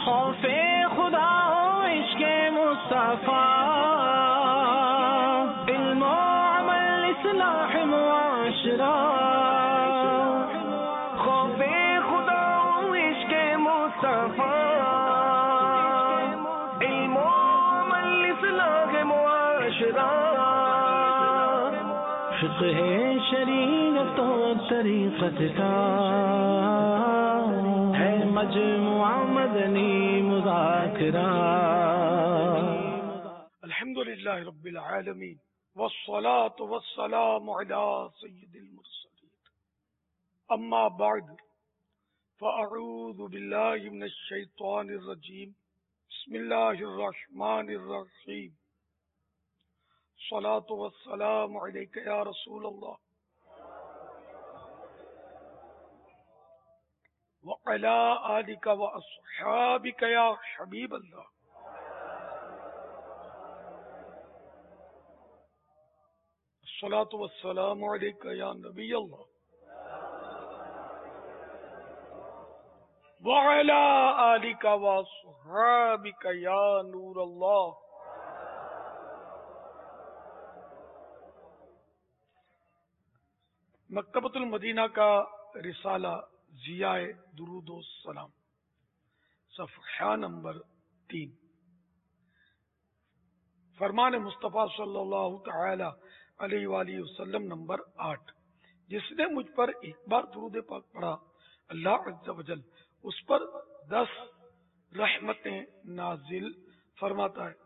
خوف خدا و عشق مصطفیٰ، علم و عمل اصلاح معاشرہ، خوف خدا و عشق مصطفیٰ، علم و عمل اصلاح معاشرہ، فقہ شریعت و طریقت کا ہے مجموعہ مدنی مذاکرہ۔ الحمدللہ رب العالمین والصلاة والسلام علی سید المرسلین، اما بعد فاعوذ باللہ من الشیطان الرجیم، بسم اللہ الرحمن الرحیم، الصلاة والسلام علیک یا رسول اللہ وعلی آلک واصحابک یا حبیب اللہ۔ الصلاة والسلام علیک یا نبی اللہ وعلی آلک واصحابک یا نور اللہ۔ مکتبۃ المدینہ کا رسالہ ضیاء درود و سلام، صفحہ نمبر 3، فرمان مصطفیٰ صلی اللہ تعالی علیہ وآلہ وسلم نمبر 8، جس نے مجھ پر ایک بار درود پاک پڑھا، اللہ عز و جل اس پر 10 رحمتیں نازل فرماتا ہے،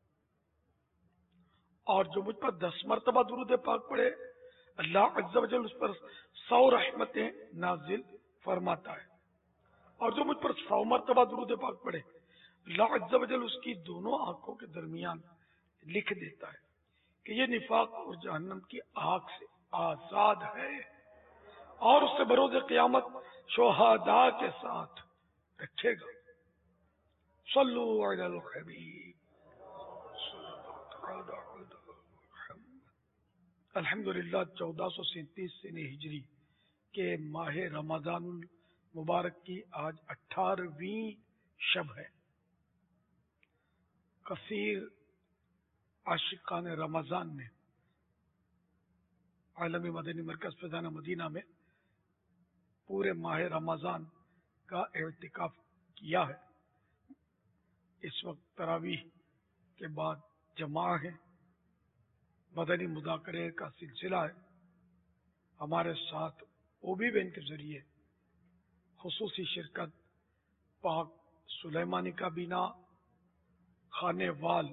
اور جو مجھ پر 10 مرتبہ درود پاک پڑھے، اللہ عز و جل اس پر 100 رحمتیں نازل فرماتا ہے، اور جو مجھ پر 100 مرتبہ درود پاک پڑھے، اللہ عز و جل اس کی دونوں آنکھوں کے درمیان لکھ دیتا ہے کہ یہ نفاق اور جہنم کی آگ سے آزاد ہے، اور اس سے بروز قیامت شہداء کے ساتھ رکھے گا۔ صلو علی الحبیب صلی اللہ علیہ وسلم۔ الحمدللہ 1437 سنہ ہجری کے ماہ رمضان المبارک کی آج 18ویں شب ہے۔ کثیر عاشقان رمضان نے عالمی مدنی مرکز فیضان مدینہ میں پورے ماہ رمضان کا اعتکاف کیا ہے۔ اس وقت تراویح کے بعد جماع ہے، مدنی مذاکرے کا سلسلہ ہے۔ ہمارے ساتھ اوبی بین کے ذریعے خصوصی شرکت پاک سلیمانی کابینہ، خانے وال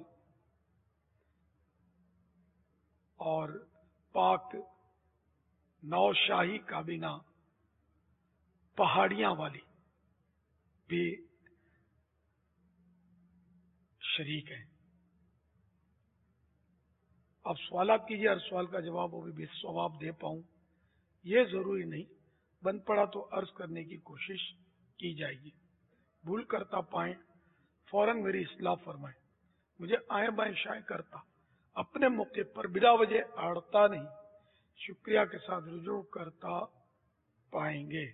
اور پاک نوشاہی کابینہ پہاڑیاں والی بھی شریک ہیں۔ اب سوالات کیجیے، ہر سوال کا جواب وہ بھی ثواب دے پاؤں یہ ضروری نہیں، بن پڑا تو عرض کرنے کی کوشش کی جائے گی، بھول کرتا پائیں فوراً میری اصلاح فرمائیں، مجھے آئیں بائیں شائیں کرتا اپنے موقع پر بلا وجہ آڑتا نہیں، شکریہ کے ساتھ رجوع کرتا پائیں گے۔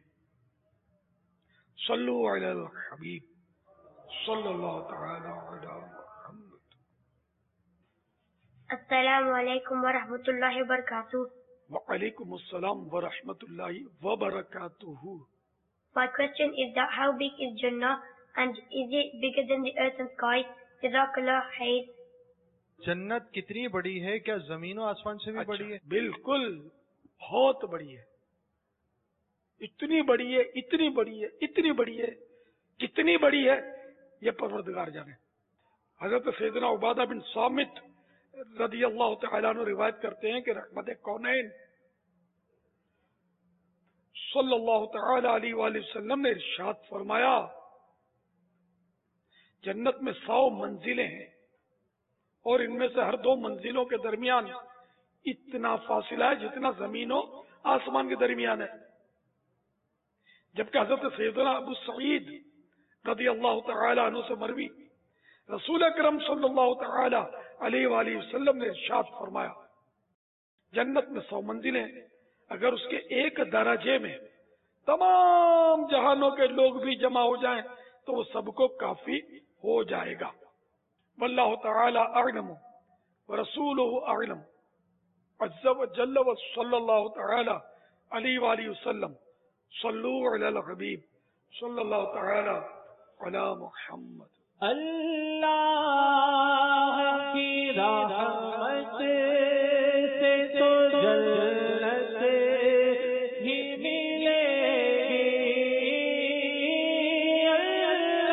صلو علی الحبیب صلی اللہ تعالی علی محمد۔ السلام علیکم ورحمۃ اللہ وبرکاتہ۔ وعلیکم السلام ورحمۃ اللہ وبرکاتہ۔ My question is that how big is Jannah and is it bigger than the earth and sky? Jazakallah khair. جنت کتنی بڑی ہے؟ کیا زمین و آسمان سے بھی بڑی ہے؟ بالکل، بہت بڑی ہے، اتنی بڑی ہے، اتنی بڑی ہے، اتنی بڑی ہے، کتنی بڑی ہے یہ پروردگار جانے۔ حضرت سیدنا عبادہ بن صامت رضی اللہ تعالیٰ عنہ روایت کرتے ہیں کہ رحمت کونین صلی اللہ تعالی علیہ وآلہ وسلم نے ارشاد فرمایا، جنت میں 100 منزلیں ہیں، اور ان میں سے ہر 2 منزلوں کے درمیان اتنا فاصلہ ہے جتنا زمین و آسمان کے درمیان ہے۔ جبکہ حضرت سیدنا ابو سعید رضی اللہ تعالی عنہ سے مروی رسول اکرم صلی اللہ تعالی علیہ وآلہ وسلم نے ارشاد فرمایا، جنت میں 100 منزلیں، اگر اس کے ایک درجے میں تمام جہانوں کے لوگ بھی جمع ہو جائیں تو وہ سب کو کافی ہو جائے گا. واللہ تعالی اعلم ورسولہ اعلم عز وجل وصلی اللہ تعالی علیہ وآلہ وسلم. صلو علی الحبیب صلی اللہ تعالی علی محمد. اللہ کی رحمت سے تو جنت ہی ملے گی. اللہ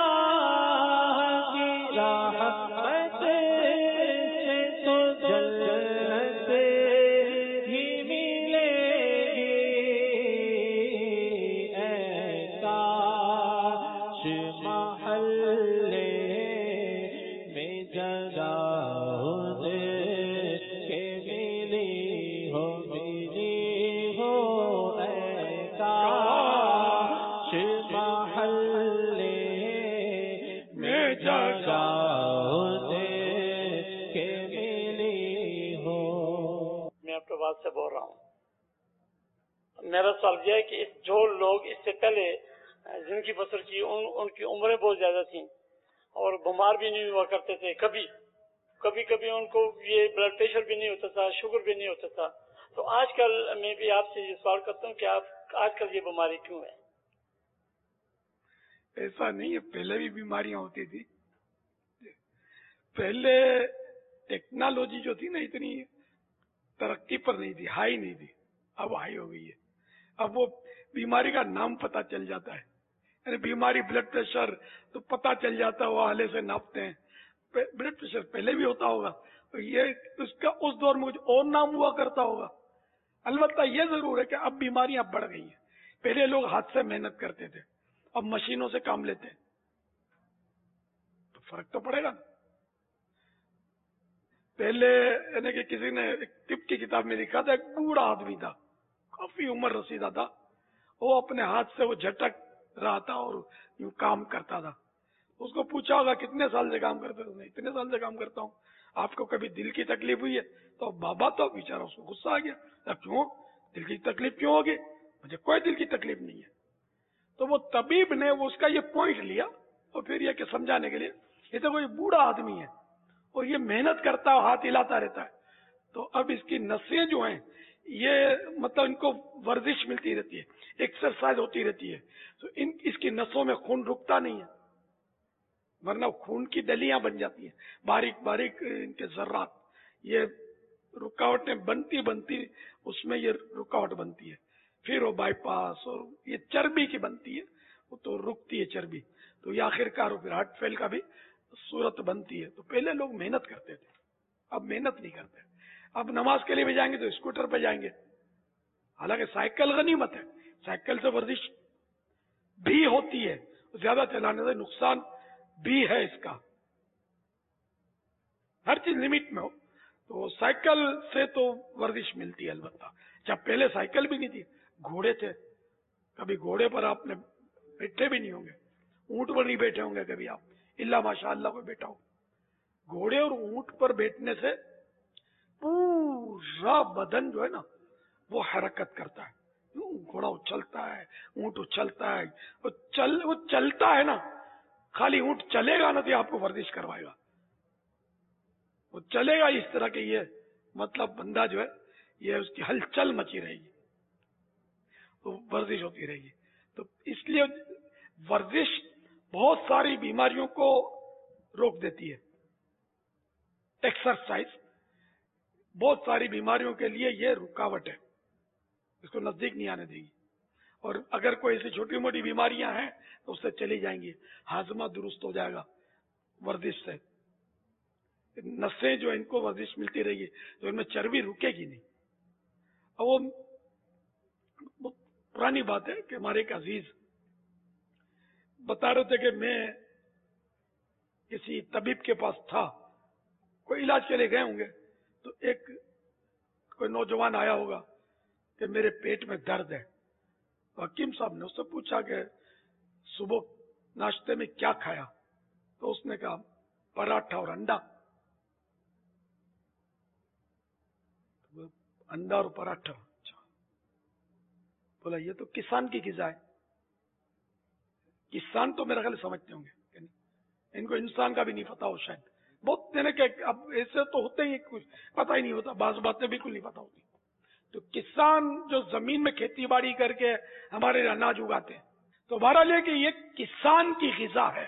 کی رحمت سے تو جنت ہی ملے گی. اے کاش محلے میں جگہ کے ملی ہو اے کاش محلے میں جگہ کے ملی ہو. میں اپنے بات سے بول رہا ہوں. میرا سوال یہ ہے کہ جو لوگ اس سے پہلے زندگی بسر کی ان کی عمریں بہت زیادہ تھیں اور بیمار بھی نہیں ہوا کرتے تھے. کبھی ان کو یہ بلڈ پریشر بھی نہیں ہوتا تھا, شوگر بھی نہیں ہوتا تھا. تو آج کل میں بھی آپ سے یہ سوال کرتا ہوں کہ آپ آج کل یہ بیماری کیوں ہے؟ ایسا نہیں ہے, پہلے بھی بیماریاں ہوتی تھی. پہلے ٹیکنالوجی جو تھی نا اتنی ترقی پر نہیں تھی, ہائی نہیں تھی. اب ہائی ہو گئی ہے. اب وہ بیماری کا نام پتہ چل جاتا ہے. یعنی بیماری بلڈ پریشر تو پتہ چل جاتا ہے, وہ آلے سے ناپتے ہیں. بلڈ پریشر پہلے بھی ہوتا ہوگا, یہ اس کا اس دور میں کچھ اور نام ہوا کرتا ہوگا. البتہ یہ ضرور ہے کہ اب بیماریاں بڑھ گئی ہیں. پہلے لوگ ہاتھ سے محنت کرتے تھے, اب مشینوں سے کام لیتے ہیں, تو فرق تو پڑے گا. پہلے یعنی کہ کسی نے ایک طب کی کتاب میں لکھا تھا, ایک بوڑھا آدمی تھا, کافی عمر رسیدہ تھا, وہ اپنے ہاتھ سے وہ جھٹک رہا تھا اور یوں کام کرتا تھا. اس کو پوچھا ہوگا کتنے سال سے کام کرتے ہو؟ اتنے سال سے کام کرتا ہوں. آپ کو کبھی دل کی تکلیف ہوئی ہے؟ تو بابا تو بیچارہ اس کو غصہ آ گیا, کیوں دل کی تکلیف کیوں ہوگی؟ مجھے کوئی دل کی تکلیف نہیں ہے. تو وہ طبیب نے اس کا یہ پوائنٹ لیا اور پھر یہ کہ سمجھانے کے لیے, یہ تو کوئی بوڑھا آدمی ہے اور یہ محنت کرتا ہے, ہاتھ ہلاتا رہتا ہے, تو اب اس کی نسیں جو ہیں یہ مطلب ان کو ورزش ملتی رہتی ہے, ایکسرسائز ہوتی رہتی ہے, تو اس کی نسوں میں خون رکتا نہیں ہے, ورنہ خون کی دلیاں بن جاتی ہیں, باریک باریک ان کے ذرات. یہ رکاوٹیں بنتی اس میں یہ رکاوٹ بنتی ہے. پھر وہ بائی پاس اور یہ چربی کی بنتی ہے, وہ تو رکتی ہے چربی, تو یہ آخر کار پھر ہارٹ فیل کا بھی صورت بنتی ہے. تو پہلے لوگ محنت کرتے تھے, اب محنت نہیں کرتے. اب نماز کے لیے بھی جائیں گے تو اسکوٹر پہ جائیں گے, حالانکہ سائیکل غنیمت ہے, سائیکل سے ورزش بھی ہوتی ہے, زیادہ چلانے سے نقصان بھی ہے اس کا. ہر چیز لمٹ میں ہو, تو سائیکل سے تو ورزش ملتی ہے. البتہ جب پہلے سائیکل بھی نہیں تھی, گھوڑے تھے, کبھی گھوڑے پر آپ نے بیٹھے بھی نہیں ہوں گے, اونٹ پر نہیں بیٹھے ہوں گے کبھی آپ, اللہ ماشاء اللہ کو بیٹھا ہو. گھوڑے اور اونٹ پر بیٹھنے سے پورا بدن جو ہے نا وہ حرکت کرتا ہے. گھوڑا اچھلتا ہے, اونٹ اچھلتا ہے, وہ چلتا ہے نا, خالی اونٹ چلے گا نا تو آپ کو ورزش کروائے گا, وہ چلے گا اس طرح کہ یہ مطلب بندہ جو ہے یہ اس کی ہلچل مچی رہے گی, تو ورزش ہوتی رہے گی. تو اس لیے ورزش بہت ساری بیماریوں کو روک دیتی ہے. ایکسرسائز بہت ساری بیماریوں کے لیے یہ رکاوٹ ہے, اس کو نزدیک نہیں آنے دے گی. اور اگر کوئی ایسی چھوٹی موٹی بیماریاں ہیں تو اس سے چلی جائیں گی. ہاضمہ درست ہو جائے گا ورزش سے. نسیں جو ان کو ورزش ملتی رہے گی تو ان میں چربی رکے گی نہیں. اور وہ پرانی بات ہے کہ ہمارے ایک عزیز بتا رہے تھے کہ میں کسی طبیب کے پاس تھا, کوئی علاج کے لیے گئے ہوں گے, تو ایک کوئی نوجوان آیا ہوگا کہ میرے پیٹ میں درد ہے. حکیم صاحب نے اس سے پوچھا کہ صبح ناشتے میں کیا کھایا, تو اس نے کہا پراٹھا اور انڈا. انڈا اور پراٹھا, اچھا. بولا یہ تو کسان کی غذا ہے, किसान तो मेरा ख्याल समझते होंगे, इनको इंसान का भी नहीं पता हो शायद, बहुत देने के अब ऐसे तो होते ही कुछ पता ही नहीं होता, बात बातें बिल्कुल नहीं पता होती। तो किसान जो जमीन में खेती बाड़ी करके हमारे अनाज उगाते हैं, तो बहरहाल ये कि ये किसान की ग़िज़ा है,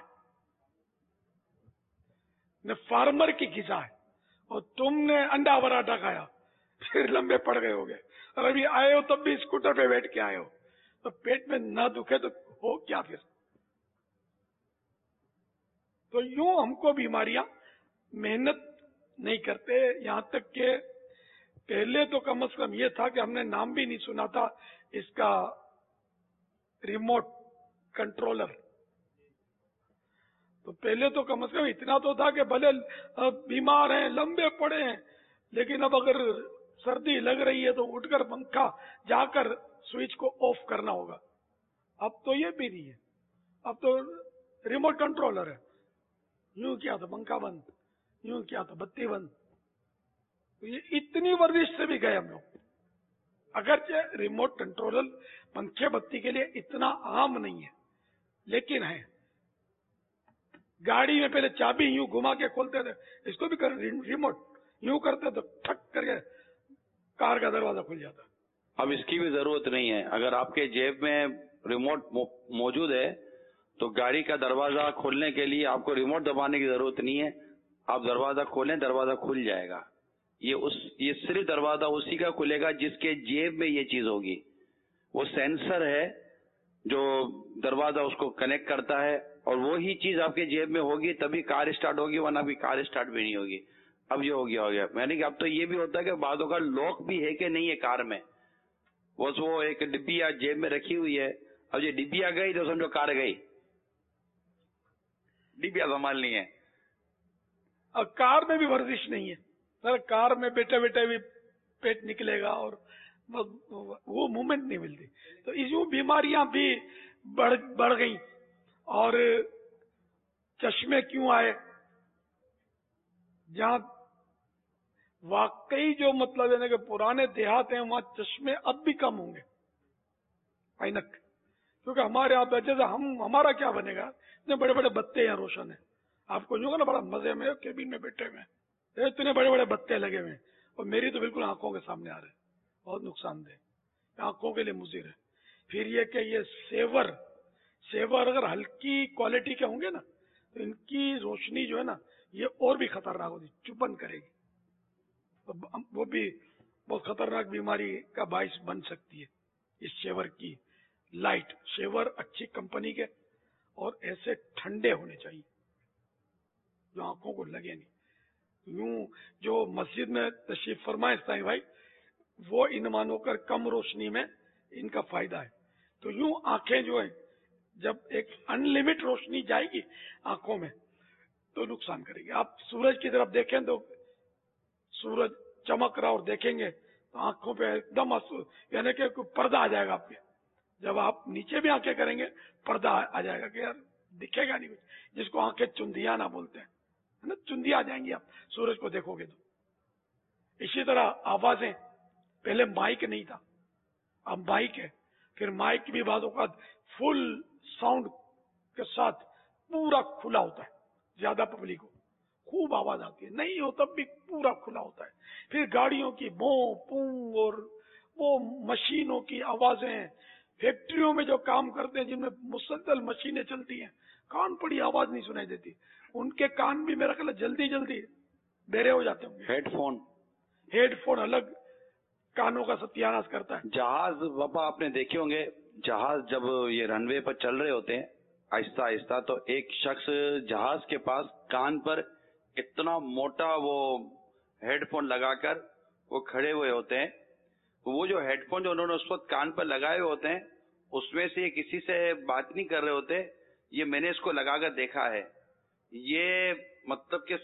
न फार्मर की ग़िज़ा है। और तुमने अंडा पराठा खाया, फिर लंबे पड़ गए होगे, और अभी आए हो तब भी स्कूटर पे बैठ के आए हो, तो पेट में ना दुखे तो हो क्या फिर। तो यूं हमको बीमारियां मेहनत नहीं करते, यहां तक के पहले तो कम से कम ये था कि हमने नाम भी नहीं सुना था इसका, रिमोट कंट्रोलर। तो पहले तो कम से कम इतना तो था कि भले बीमार हैं, लंबे पड़े हैं, लेकिन अब अगर सर्दी लग रही है तो उठकर पंखा जाकर स्विच को ऑफ करना होगा। अब तो ये भी नहीं है, अब तो रिमोट कंट्रोलर है, यूं किया तो पंखा बंद, यूं किया तो बत्ती बंद। तो ये इतनी वर्जिश से भी गए हम लोग। अगरचे रिमोट कंट्रोलर पंखे बत्ती के लिए इतना आम नहीं है, लेकिन है। गाड़ी में पहले चाबी यूं घुमा के खोलते थे, इसको भी कर रिमोट यूं करते तो ठक करके कार का दरवाजा खुल जाता। अब इसकी भी जरूरत नहीं है, अगर आपके जेब में रिमोट मौजूद है तो गाड़ी का दरवाजा खोलने के लिए आपको रिमोट दबाने की जरूरत नहीं है, आप दरवाजा खोलें, दरवाजा खुल जाएगा। ये सिर्फ दरवाजा उसी का खुलेगा जिसके जेब में ये चीज होगी। वो सेंसर है जो दरवाजा उसको कनेक्ट करता है, और वो ही चीज आपके जेब में होगी तभी कार स्टार्ट होगी, वरना भी कार स्टार्ट भी नहीं होगी। अब ये हो गया मैंने कि अब तो ये भी होता है कि बातों का लॉक भी है कि नहीं है कार में, बस वो एक डिब्बिया जेब में रखी हुई है, अब ये डिब्बिया गई तो समझो कार गई, डिब्बिया संभालनी है। अब कार में भी वर्जिश नहीं है सर, कार में बैठे बैठे भी पेट निकलेगा और वो मूवमेंट नहीं मिलती। तो इस बीमारियां भी बढ़ गई। और चश्मे क्यों आए, जहां वाकई जो मतलब है ना कि पुराने देहात हैं वहां चश्मे अब भी कम होंगे, ऐनक, क्योंकि हमारे यहाँ पे जैसे हमारा क्या बनेगा, इतने बड़े बड़े बत्ते यहाँ रोशन है, आपको जो ना बड़ा मजे में केबिन में बैठे हुए हैं, इतने बड़े बड़े बत्ते लगे हुए हैं, और मेरी तो बिल्कुल आंखों के सामने आ रहे हैं, बहुत नुकसानदेह, आंखों के लिए मुजीर है। फिर ये कि ये सेवर अगर हल्की क्वालिटी के होंगे ना तो इनकी रोशनी जो है ना ये और भी खतरनाक होती, चुपन करेगी, तो वो भी बहुत खतरनाक बीमारी का बाइस बन सकती है। इस शेवर की लाइट, शेवर अच्छी कंपनी के और ऐसे ठंडे होने चाहिए जो आंखों को लगे नहीं। यूं जो मस्जिद में तशरीफ फरमाए साईं भाई, वो इन मानो कर कम रोशनी में इनका फायदा है। तो यूं आंखें जो है जब एक अनलिमिटेड रोशनी जाएगी आंखों में तो नुकसान करेगी। आप सूरज की तरफ देखें तो सूरज चमक रहा और देखेंगे तो आंखों पे एकदम यानी कि पर्दा आ जाएगा आपके। जब आप नीचे भी आंखें करेंगे पर्दा आ जाएगा कि यार दिखेगा नहीं कुछ, जिसको आंखें चुंदिया ना बोलते हैं, है ना, चुंदिया आ जाएंगी आप सूरज को देखोगे तो। इसी तरह आवाजें, पहले माइक नहीं था, अब माइक है, फिर माइक भी बातों का फुल साउंड के साथ पूरा खुला होता है, ज्यादा पब्लिक हो खूब आवाज आती है, नहीं हो तब भी पूरा खुला होता है। फिर गाड़ियों की भों पूं और वो मशीनों की आवाजें, फैक्ट्रियों में जो काम करते हैं जिनमें मुसलसल मशीनें चलती हैं, कान पड़ी आवाज नहीं सुनाई देती, उनके कान भी मेरा ख्याल जल्दी जल्दी बेरे हो जाते होंगे। हेडफोन अलग कानों का सत्यानाश करता है। जहाज बाबा आपने देखे होंगे, जहाज जब ये रनवे पर चल रहे होते हैं आहिस्ता आहिस्ता, तो एक शख्स जहाज के पास कान पर इतना मोटा वो हेडफोन लगाकर वो खड़े हुए होते हैं। वो जो हेडफोन जो उन्होंने उस वक्त कान पर लगाए हुए होते हैं, उसमें से किसी से बात नहीं कर रहे होते, ये मैंने इसको लगाकर देखा है। ये मतलब कि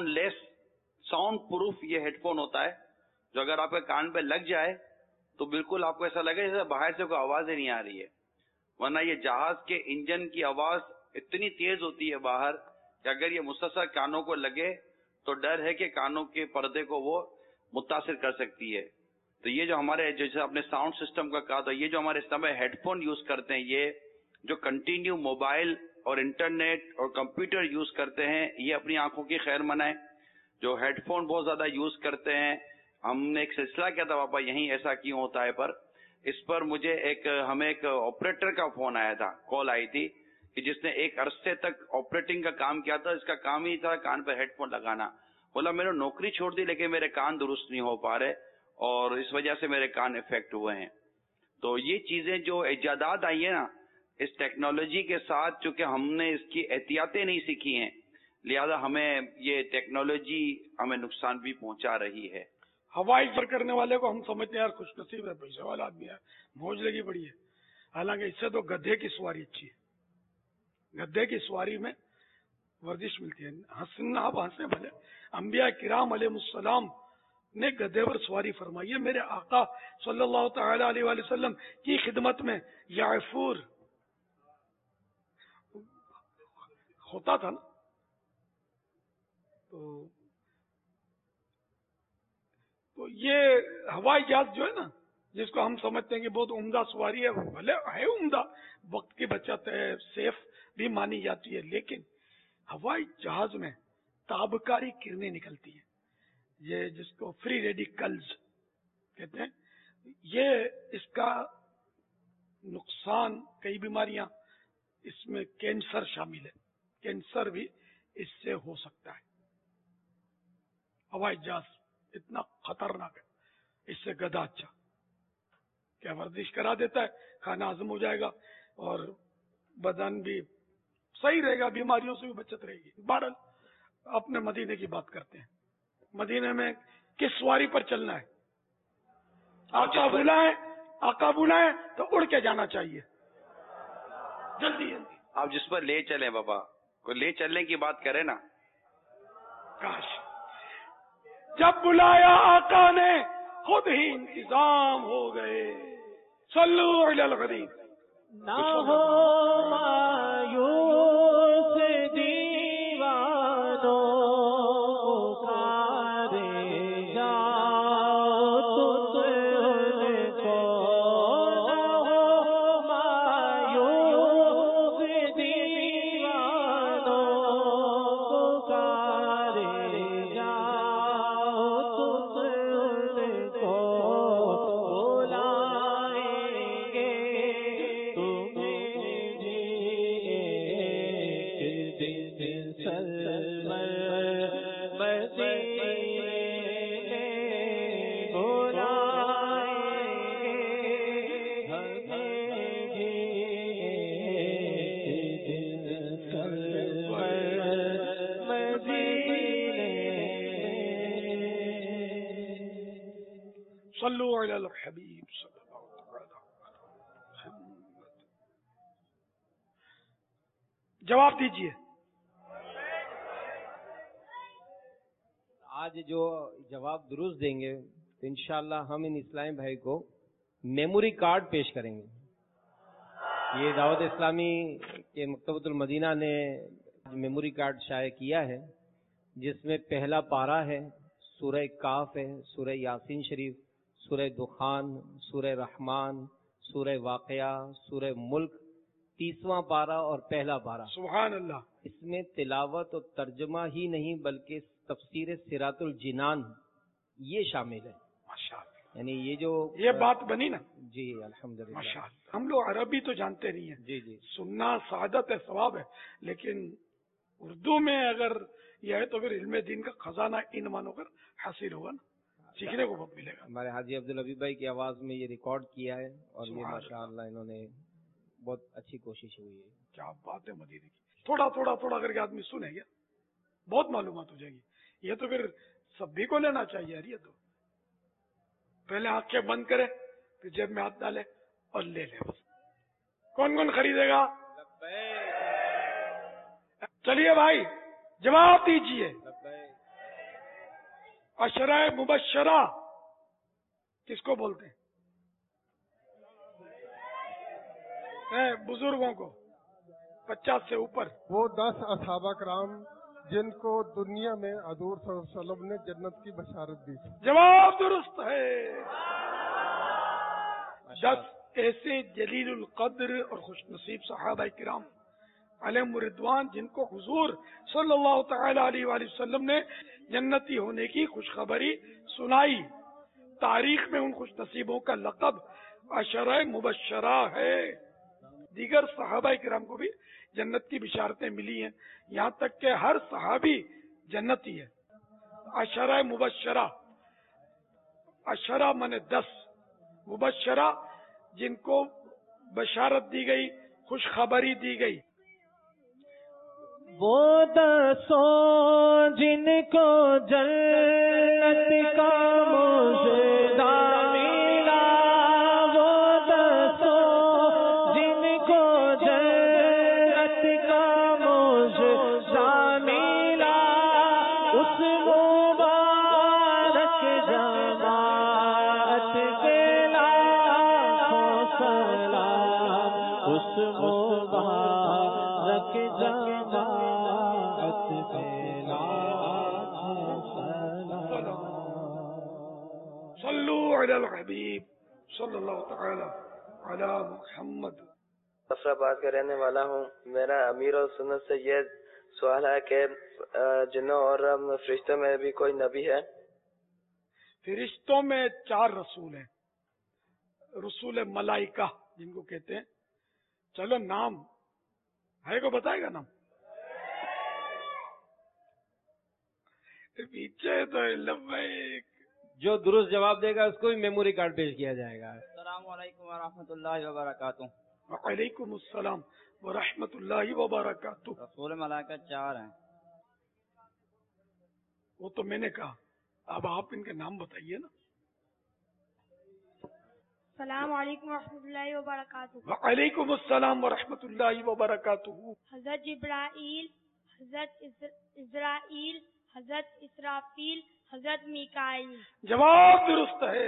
साउंड प्रूफ ये हेडफोन होता है, जो अगर आपके कान पे लग जाए तो बिल्कुल आपको ऐसा लगे जैसे बाहर से कोई आवाज ही नहीं आ रही है। वरना ये जहाज के इंजन की आवाज इतनी तेज होती है बाहर कि अगर ये मुसलसल कानों को लगे तो डर है कि कानों के पर्दे को वो मुतासिर कर सकती है। तो ये जो हमारे, जैसे आपने साउंड सिस्टम का कहा, तो ये जो हमारे समय हेडफोन यूज करते हैं, جو کنٹینیو موبائل اور انٹرنیٹ اور کمپیوٹر یوز کرتے ہیں یہ اپنی آنکھوں کی خیر منائیں. جو ہیڈ فون بہت زیادہ یوز کرتے ہیں، ہم نے ایک سلسلہ کیا تھا پاپا یہیں ایسا کیوں ہوتا ہے پر اس پر مجھے ہمیں ایک آپریٹر کا فون آیا تھا، کال آئی تھی کہ جس نے ایک عرصے تک آپریٹنگ کا کام کیا تھا. اس کا کام ہی تھا کان پہ ہیڈ فون لگانا. بولا میں نے نوکری چھوڑ دی لیکن میرے کان درست نہیں ہو پا رہے اور اس وجہ سے میرے کان افیکٹ ہوئے ہیں. تو یہ چیزیں جو ایجادات آئی ہیں نا اس ٹیکنالوجی کے ساتھ، چونکہ ہم نے اس کی احتیاطیں نہیں سیکھی ہیں لہذا ہمیں یہ ٹیکنالوجی ہمیں نقصان بھی پہنچا رہی ہے. ہوائی سفر کرنے والے کو ہم سمجھتے ہیں یار خوش نصیب ہے، پیسے والا آدمی ہے، موج لگی پڑی ہے. حالانکہ اس سے تو گدھے کی سواری اچھی ہے. گدھے کی سواری میں ورزش ملتی ہے. ہنسنا آپ ہنسے بھلے، انبیاء کرام علیہ السلام نے گدھے پر سواری فرمائی ہے. میرے آقا صلی اللہ تعالی علیہ وآلہ وسلم کی خدمت میں یعفور ہوتا تھا نا، تو یہ ہوائی جہاز جو ہے نا جس کو ہم سمجھتے ہیں کہ بہت عمدہ سواری ہے، وہ بھلے ہے عمدہ، وقت کی بچت ہے، سیف بھی مانی جاتی ہے، لیکن ہوائی جہاز میں تابکاری کرنیں نکلتی ہیں، یہ جس کو فری ریڈیکلز کہتے ہیں. یہ اس کا نقصان، کئی بیماریاں اس میں کینسر شامل ہے، کینسر بھی اس سے ہو سکتا ہے. ہوائی جہاز اتنا خطرناک ہے، اس سے گدھا اچھا کیا ورزش کرا دیتا ہے، کھانا ہضم ہو جائے گا اور بدن بھی صحیح رہے گا، بیماریوں سے بھی بچت رہے گی. بہرحال اپنے مدینے کی بات کرتے ہیں. مدینے میں کس سواری پر چلنا ہے؟ آقا بلائیں تو اڑ کے جانا چاہیے، جلدی جلدی. آپ جس پر لے چلیں بابا، کوئی لے چلنے کی بات کرے نا. کاش جب بلایا آقا نے خود ہی انتظام ہو گئے. صلو علی الغریب. نہ ہو مایوس دیوانوں سارے جاؤ تجھ کو، نہ ہو مایوس دیوانوں سارے جاؤ تجھ کو، صلو علی الحبیب صلی اللہ علیہ وسلم. جواب دیجئے. آج جو جواب درست دیں گے تو انشاءاللہ ہم ان اسلامی بھائی کو میموری کارڈ پیش کریں گے. یہ دعوت اسلامی کے مکتبۃ المدینہ نے میموری کارڈ شائع کیا ہے جس میں پہلا پارہ ہے، سورہ کاف ہے، سورہ یاسین شریف، سورہ دخان، سورہ رحمان، سورہ واقعہ، سورہ ملک، 30واں پارہ اور پہلا پارہ. سبحان اللہ. اس میں تلاوت اور ترجمہ ہی نہیں بلکہ تفسیر صراط الجنان یہ شامل ہے. ماشاءاللہ. یعنی یہ بات بنی نا. جی الحمدللہ. ماشاءاللہ. ہم لوگ عربی تو جانتے نہیں ہیں، جی جی سننا سعادت ہے، ثواب ہے، لیکن اردو میں اگر یہ ہے تو پھر علم دین کا خزانہ ان مانو کر حاصل ہوگا نا، سیکھنے کو بہت ملے گا. ہمارے حاجی عبدالحبیب بھائی کی آواز میں یہ ریکارڈ کیا ہے اور یہ ماشاءاللہ انہوں نے بہت اچھی کوشش ہوئی ہے. کیا بات ہے مدینے کی. تھوڑا تھوڑا تھوڑا کر کے آدمی سنے گا بہت معلومات ہو جائے گی. یہ تو پھر سبھی کو لینا چاہیے یار. یہ تو پہلے آنکھیں بند کرے پھر جیب میں ہاتھ ڈالے اور لے لے. بس کون کون خریدے گا؟ چلیے بھائی جواب دیجیے. اشرائے مبشرہ کس کو بولتے ہیں؟ بزرگوں کو 50 سے اوپر. وہ 10 اصحابہ کرام جن کو دنیا میں حضور صلی اللہ علیہ وسلم نے جنت کی بشارت دی. جواب درست ہے. 10 ایسے جلیل القدر اور خوش نصیب صحابہ کرام علیہم رضوان جن کو حضور صلی اللہ تعالی علیہ وآلہ وسلم نے جنتی ہونے کی خوشخبری سنائی. تاریخ میں ان خوش نصیبوں کا لقب عشرہ مبشرہ ہے. دیگر صحابہ کرام کو بھی جنت کی بشارتیں ملی ہیں، یہاں تک کہ ہر صحابی جنتی ہے. عشرہ مبشرہ، عشرہ من 10، مبشرہ جن کو بشارت دی گئی، خوشخبری دی گئی. وہ 10 جن کو جنت کا موجودہ ملا، وہ 10 جن کو جنت کا موجودہ ملا، اس مبارک جماعت کے لاکھوں سلام، اس مبارک جماعت صلو علی الحبیب صلی اللہ تعالی علی محمد. ظفر آباد کا رہنے والا ہوں. میرا امیر اور سنت سے یہ سوال ہے کہ جنوں اور فرشتوں میں بھی کوئی نبی ہے؟ فرشتوں میں 4 رسول ہیں، رسول ملائکہ جن کو کہتے ہیں. چلو نام ہے، کو بتائے گا نام؟ پیچھے تو لبیک. جو درست جواب دے گا اس کو بھی میموری کارڈ پیش کیا جائے گا. السلام علیکم ورحمۃ اللہ وبرکاتہ. وعلیکم السلام ورحمۃ اللہ وبرکاتہ. رسول ملائکہ 4 ہیں. وہ تو میں نے کہا، اب آپ ان کے نام بتائیے نا. السلام علیکم ورحمۃ اللہ وبرکاتہ. وعلیکم السلام ورحمۃ اللہ وبرکاتہ. حضرت جبرائیل، حضرت اسرائیل، حضرت اسرافیل، حضرت میکائیل. جواب درست ہے.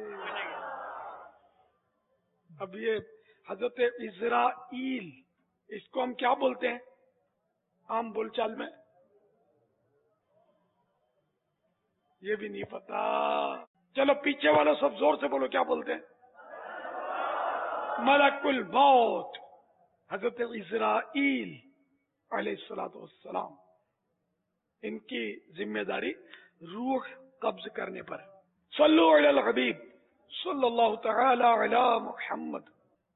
اب یہ حضرت اسرائیل، اس کو ہم کیا بولتے ہیں عام بول چال میں؟ یہ بھی نہیں پتا. چلو پیچھے والا سب زور سے بولو، کیا بولتے ہیں؟ ملک الموت حضرت اسرائیل علیہ الصلوۃ والسلام. ان کی ذمہ داری روح قبض کرنے پر. صلو علی الحبیب صلی اللہ تعالی علی محمد.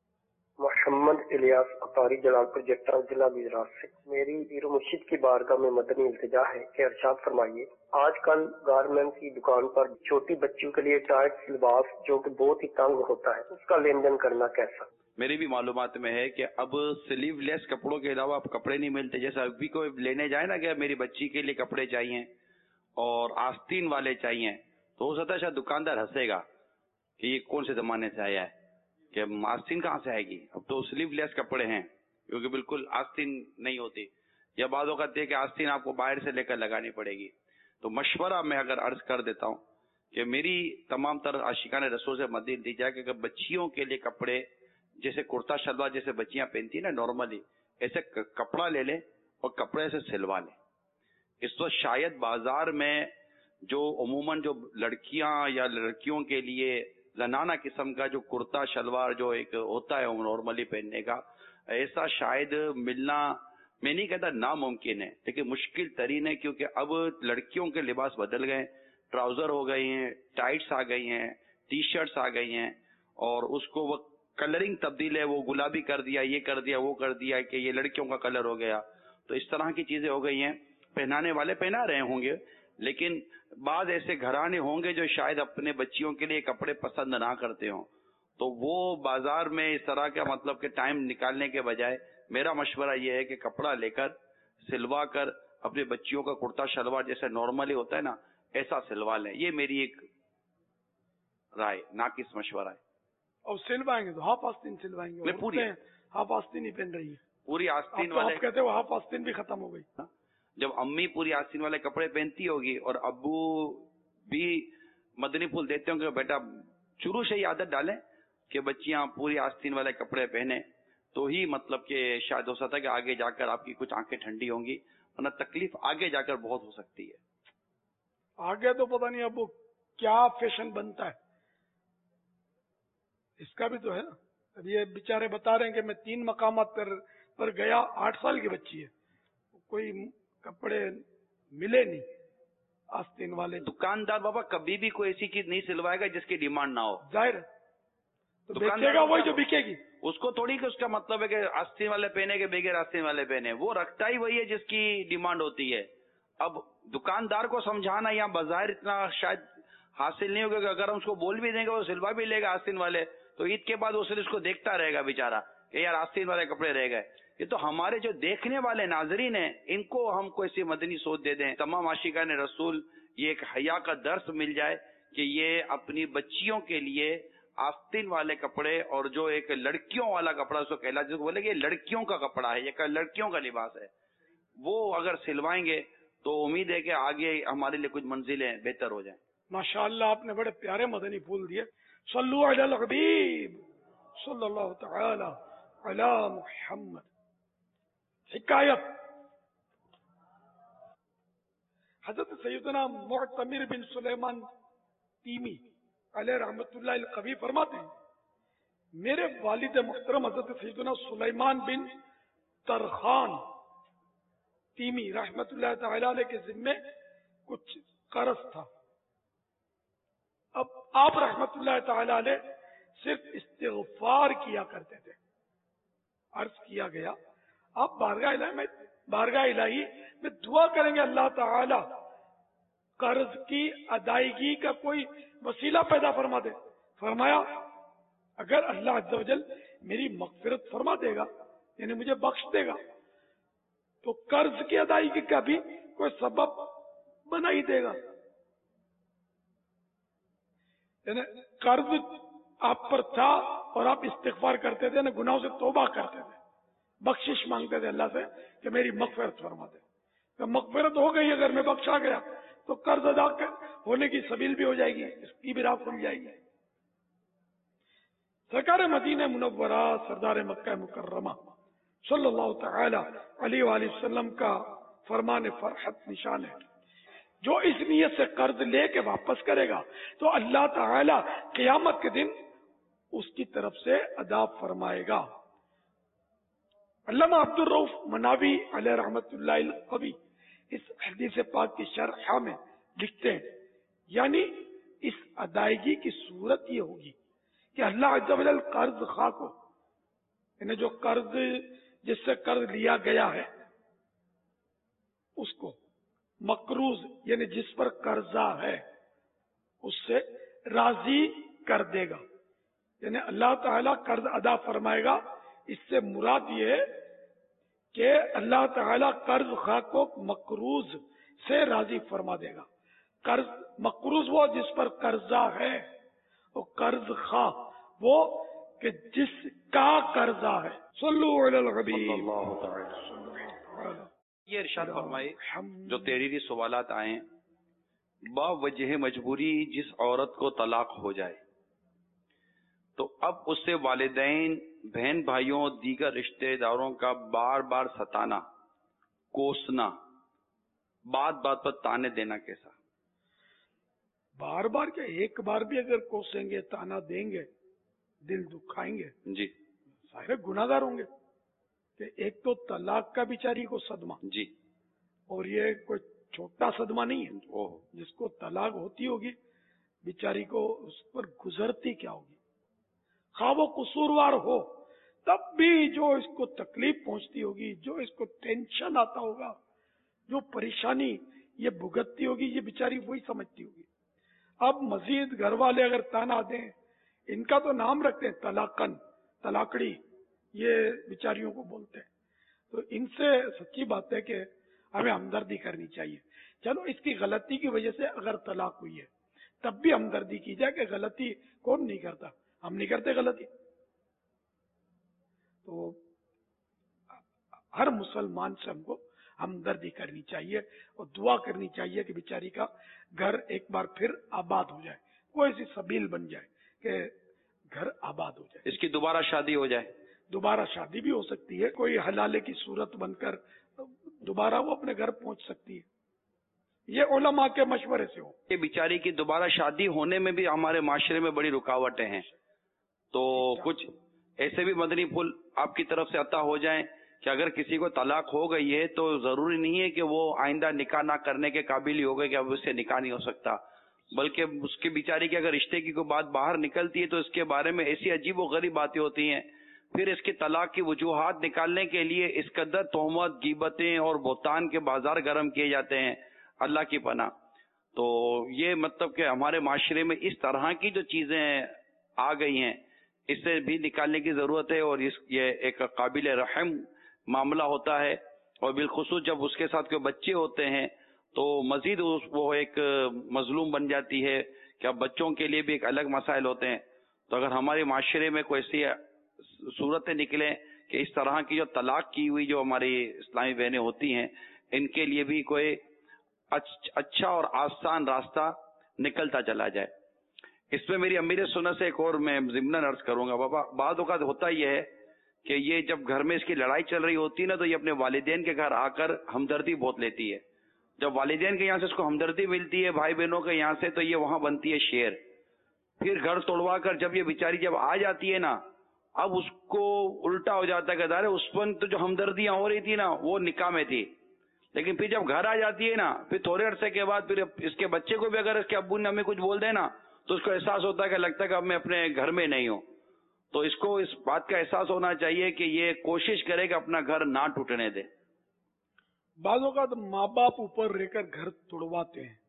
محمد الیاس اطاری جلال پور جٹا ضلع گجرات سے. میری پیر و مرشد کی بارگاہ میں مدنی التجا ہے کہ ارشاد فرمائیے، آج کل گارمنٹ کی دکان پر چھوٹی بچیوں کے لیے ٹائٹ لباس جو کہ بہت ہی تنگ ہوتا ہے، اس کا لین دین کرنا کیسا؟ میری بھی معلومات میں ہے کہ اب سلیو لیس کپڑوں کے علاوہ اب کپڑے نہیں ملتے. جیسے ابھی کوئی لینے جائے نا کہ میری بچی کے لیے کپڑے چاہیے اور آستین والے چاہیے، تو ہو سکتا ہے شاید دکاندار ہنسے گا کہ یہ کون سے زمانے سے آیا ہے کہ آستین کہاں سے آئے گی. اب تو سلیو لیس کپڑے ہیں کیونکہ بالکل آستین نہیں ہوتی، یا بعض اوقات یہ کہ آستین آپ کو باہر سے لے کر لگانی پڑے گی. تو مشورہ میں اگر عرض کر دیتا ہوں کہ میری تمام تر عاشقان رسول سے مدد دی جائے کہ اگر بچیوں کے لیے کپڑے جیسے کرتا شلوار جیسے بچیاں پہنتی ہیں نا نارملی، ایسے کپڑا لے لیں اور کپڑے سے سلوا لیں. اس وقت شاید بازار میں جو عموماً جو لڑکیاں یا لڑکیوں کے لیے زنانہ قسم کا جو کرتا شلوار جو ایک ہوتا ہے نارملی پہننے کا، ایسا شاید ملنا میں نہیں کہتا ناممکن ہے، لیکن مشکل ترین ہے. کیونکہ اب لڑکیوں کے لباس بدل گئے، ٹراؤزر ہو گئی ہیں، ٹائٹس آ گئی ہیں، ٹی شرٹس آ گئی ہیں، اور اس کو وہ کلرنگ تبدیل ہے، وہ گلابی کر دیا، یہ کر دیا، وہ کر دیا کہ یہ لڑکیوں کا کلر ہو گیا. تو اس طرح کی چیزیں ہو گئی ہیں. پہنانے والے پہنا رہے ہوں گے، لیکن بعض ایسے گھرانے ہوں گے جو شاید اپنے بچیوں کے لیے کپڑے پسند نہ کرتے ہوں، تو وہ بازار میں اس طرح کا مطلب کہ ٹائم نکالنے کے بجائے میرا مشورہ یہ ہے کہ کپڑا لے کر سلوا کر اپنے بچیوں کا کرتا شلوار جیسے نارملی ہوتا ہے نا ایسا سلوا لیں. یہ میری ایک رائے، ناقص مشورہ ہے. اور سلوائیں گے تو ہاف آستین سلوائیں گے. پوری ہاف آستین ہی پہن رہی ہے، پوری آستین والے کہتے ہیں ہاف آستین بھی ختم ہو گئی. جب امی پوری آستین والے کپڑے پہنتی ہوگی اور ابو بھی مدنی پھول دیتے ہوں گے، بیٹا شروع سے ہی عادت ڈالیں کہ بچیاں پوری آستین والے کپڑے پہنے، تو ہی مطلب کہ شاید ہو سکتا ہے کہ آگے جا کر آپ کی کچھ آنکھیں ٹھنڈی ہوں گی، ورنہ تکلیف آگے جا کر بہت ہو سکتی ہے. آگے تو پتہ نہیں اب کیا فیشن بنتا ہے، اس کا بھی تو ہے نا. اب یہ بیچارے بتا رہے ہیں کہ میں 3 مقامات پر گیا، 8 سال کی بچی ہے، کوئی کپڑے ملے نہیں آستین والے. دکاندار بابا کبھی بھی کوئی ایسی چیز نہیں سلوائے گا جس کی ڈیمانڈ نہ ہو. ظاہر ہے، تو بیچے گا وہی جو بکے گی. اس کو تھوڑی کہ اس کا مطلب ہے کہ آستین والے پہنے کے بغیر آستین والے پہنے، وہ رکھتا ہی وہی ہے جس کی ڈیمانڈ ہوتی ہے. اب دکاندار کو سمجھانا یا بظاہر اتنا شاید حاصل نہیں ہوگا کہ اگر ہم اس کو بول بھی دیں گے وہ سلوا بھی لے گا آستین والے، تو عید کے بعد وہ صرف اس کو دیکھتا رہے گا بیچارہ کہ یار آستین والے کپڑے رہ گئے. یہ تو ہمارے جو دیکھنے والے ناظرین ہیں ان کو ہم کو ایسی مدنی سوچ دے دیں، تمام عاشقان رسول یہ ایک حیا کا درس مل جائے کہ یہ اپنی بچیوں کے لیے آستین والے کپڑے اور جو ایک لڑکیوں والا کپڑا اس کو کہلا جس کو بولے کہ یہ لڑکیوں کا کپڑا ہے، یہ لڑکیوں کا لباس ہے، وہ اگر سلوائیں گے تو امید ہے کہ آگے ہمارے لیے کچھ منزلیں بہتر ہو جائیں. ماشاءاللہ آپ نے بڑے پیارے مدنی پھول دیے. صلو علی الحبیب صلی اللہ تعالی علی محمد. حکایت حضرت سیدنا معتمر بن سلیمان تیمی علیہ رحمت اللہ القوی فرماتے ہیں میرے والد محترم حضرت سیدنا سلیمان بن ترخان تیمی رحمت اللہ تعالی علیہ کے ذمے کچھ قرض تھا. اب آپ رحمت اللہ تعالی علیہ صرف استغفار کیا کرتے تھے. عرض کیا گیا آپ بارگاہ الہی میں دعا کریں گے اللہ تعالی قرض کی ادائیگی کا کوئی وسیلہ پیدا فرما دے. فرمایا اگر اللہ عز و جل میری مغفرت فرما دے گا یعنی مجھے بخش دے گا تو قرض کی ادائیگی کا بھی کوئی سبب بنا ہی دے گا. یعنی قرض آپ پر تھا اور آپ استغفار کرتے تھے، گناہوں سے توبہ کرتے تھے، بخشش مانگتے تھے اللہ سے کہ میری مغفرت فرما دے. تو مغفرت ہو گئی، اگر میں بخشا گیا تو قرض ادا ہونے کی سبیل بھی ہو جائے گی، اس کی بھی راہ کھل جائے گی. سرکار مدینہ منورہ سردار مکہ مکرمہ صلی اللہ تعالی علیہ وآلہ وسلم کا فرمان فرحت نشان ہے. جو اس نیت سے قرض لے کے واپس کرے گا تو اللہ تعالی قیامت کے دن اس کی طرف سے ادا فرمائے گا. علامہ عبد الرؤف مناوی علیہ رحمت اللہ القوی اس حدیث پاک کی شرح میں لکھتے ہیں یعنی اس ادائیگی کی صورت یہ ہوگی کہ اللہ عز و جل قرض خواہ کو یعنی جو قرض جس سے قرض لیا گیا ہے اس کو مقروض یعنی جس پر قرضہ ہے اس سے راضی کر دے گا. یعنی اللہ تعالیٰ قرض ادا فرمائے گا. اس سے مراد یہ ہے کہ اللہ تعالیٰ قرض خواہ کو مقروض سے راضی فرما دے گا. قرض مقروض وہ جس پر قرضہ ہے، اور قرض خواہ وہ کہ جس کا قرضہ ہے. صلو علی الحبیب. یہ ارشاد فرمائے جو تحریری سوالات آئے با وجہ مجبوری جس عورت کو طلاق ہو جائے تو اب اس سے والدین، بہن بھائیوں، دیگر رشتہ داروں کا بار بار ستانا، کوسنا، بات بات پر تانے دینا کیسا؟ بار بار کیا، ایک بار بھی اگر کوسیں گے، تانا دیں گے، دل دکھائیں گے جی ظاہر گناہگار ہوں گے. کہ ایک تو طلاق کا بیچاری کو صدمہ جی، اور یہ کوئی چھوٹا صدمہ نہیں ہے. جس کو طلاق ہوتی ہوگی بیچاری کو اس پر گزرتی کیا ہوگی، خواہ وہ قصوروار ہو تب بھی جو اس کو تکلیف پہنچتی ہوگی، جو اس کو ٹینشن آتا ہوگا، جو پریشانی یہ بھگتتی ہوگی، یہ بیچاری وہی سمجھتی ہوگی. اب مزید گھر والے اگر تانا دیں، ان کا تو نام رکھتے ہیں طلاقن، طلاقڑی، یہ بیچاریوں کو بولتے ہیں. تو ان سے سچی بات ہے کہ ہمیں ہمدردی کرنی چاہیے. چلو اس کی غلطی کی وجہ سے اگر طلاق ہوئی ہے تب بھی ہمدردی کی جائے کہ غلطی کون نہیں کرتا، ہم نہیں کرتے غلطی. تو ہر مسلمان سے ہم کو ہمدردی کرنی چاہیے اور دعا کرنی چاہیے کہ بیچاری کا گھر ایک بار پھر آباد ہو جائے، کوئی ایسی سبیل بن جائے کہ گھر آباد ہو جائے. اس کی دوبارہ شادی ہو جائے، دوبارہ شادی بھی ہو سکتی ہے، کوئی حلالے کی صورت بن کر دوبارہ وہ اپنے گھر پہنچ سکتی ہے. یہ علماء کے مشورے سے ہو. یہ بیچاری کی دوبارہ شادی ہونے میں بھی ہمارے معاشرے میں بڑی رکاوٹیں ہیں. تو کچھ ایسے بھی مدنی پھول آپ کی طرف سے عطا ہو جائیں کہ اگر کسی کو طلاق ہو گئی ہے تو ضروری نہیں ہے کہ وہ آئندہ نکاح نہ کرنے کے قابل ہی ہو گئے کہ اب اس سے نکاح نہیں ہو سکتا، بلکہ اس کی بیچاری کی اگر رشتے کی کوئی بات باہر نکلتی ہے تو اس کے بارے میں ایسی عجیب و غریب باتیں ہوتی ہیں، پھر اس کی طلاق کی وجوہات نکالنے کے لیے اس قدر تہمت، غیبتیں اور بہتان کے بازار گرم کیے جاتے ہیں، اللہ کی پناہ۔ تو یہ مطلب کہ ہمارے معاشرے میں اس طرح کی جو چیزیں آ گئی ہیں اس سے بھی نکالنے کی ضرورت ہے، اور یہ ایک قابل رحم معاملہ ہوتا ہے، اور بالخصوص جب اس کے ساتھ کوئی بچے ہوتے ہیں تو مزید وہ ایک مظلوم بن جاتی ہے کہ اب بچوں کے لیے بھی ایک الگ مسائل ہوتے ہیں۔ تو اگر ہمارے معاشرے میں کوئی ایسی صورتیں نکلیں کہ اس طرح کی جو طلاق کی ہوئی جو ہماری اسلامی بہنیں ہوتی ہیں ان کے لیے بھی کوئی اچھا اور آسان راستہ نکلتا چلا جائے۔ اس میں میری امیر سنت سے ایک اور میں ضمناً عرض کروں گا، بابا بعض اوقات ہوتا یہ ہے کہ یہ جب گھر میں اس کی لڑائی چل رہی ہوتی ہے نا تو یہ اپنے والدین کے گھر آ کر ہمدردی بہت لیتی ہے، جب والدین کے یہاں سے اس کو ہمدردی ملتی ہے بھائی بہنوں کے یہاں سے تو یہ وہاں بنتی ہے شیر، پھر گھر توڑوا کر جب یہ بیچاری جب آ جاتی ہے نا اب اس کو الٹا ہو جاتا ہے کہ دارے اس پر تو جو ہمدردیاں ہو رہی تھی نا وہ نکاح میں تھی، لیکن پھر جب گھر آ جاتی ہے نا پھر تھوڑے عرصے کے بعد پھر اس کے بچے کو بھی اگر اس کے ابو نے ہمیں کچھ بول دے نا تو اس کو احساس ہوتا ہے کہ لگتا ہے کہ اب میں اپنے گھر میں نہیں ہوں۔ تو اس کو اس بات کا احساس ہونا چاہیے کہ یہ کوشش کرے کہ اپنا گھر نہ ٹوٹنے دے۔ بعض اوقات ماں باپ اوپر رہ کر گھر توڑواتے ہیں۔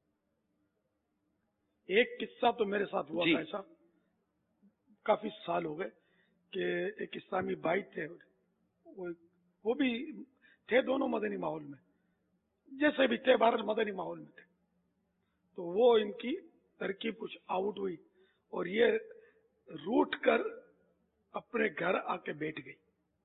ایک قصہ تو میرے ساتھ ہوا تھا ایسا، کافی سال ہو گئے، کہ ایک اسلامی بھائی تھے، وہ بھی تھے دونوں مدنی ماحول میں، جیسے بھی تھے بھارت مدنی ماحول میں تھے، تو وہ ان کی ترکیب کچھ آؤٹ ہوئی اور یہ روٹ کر اپنے گھر آ کے بیٹھ گئی۔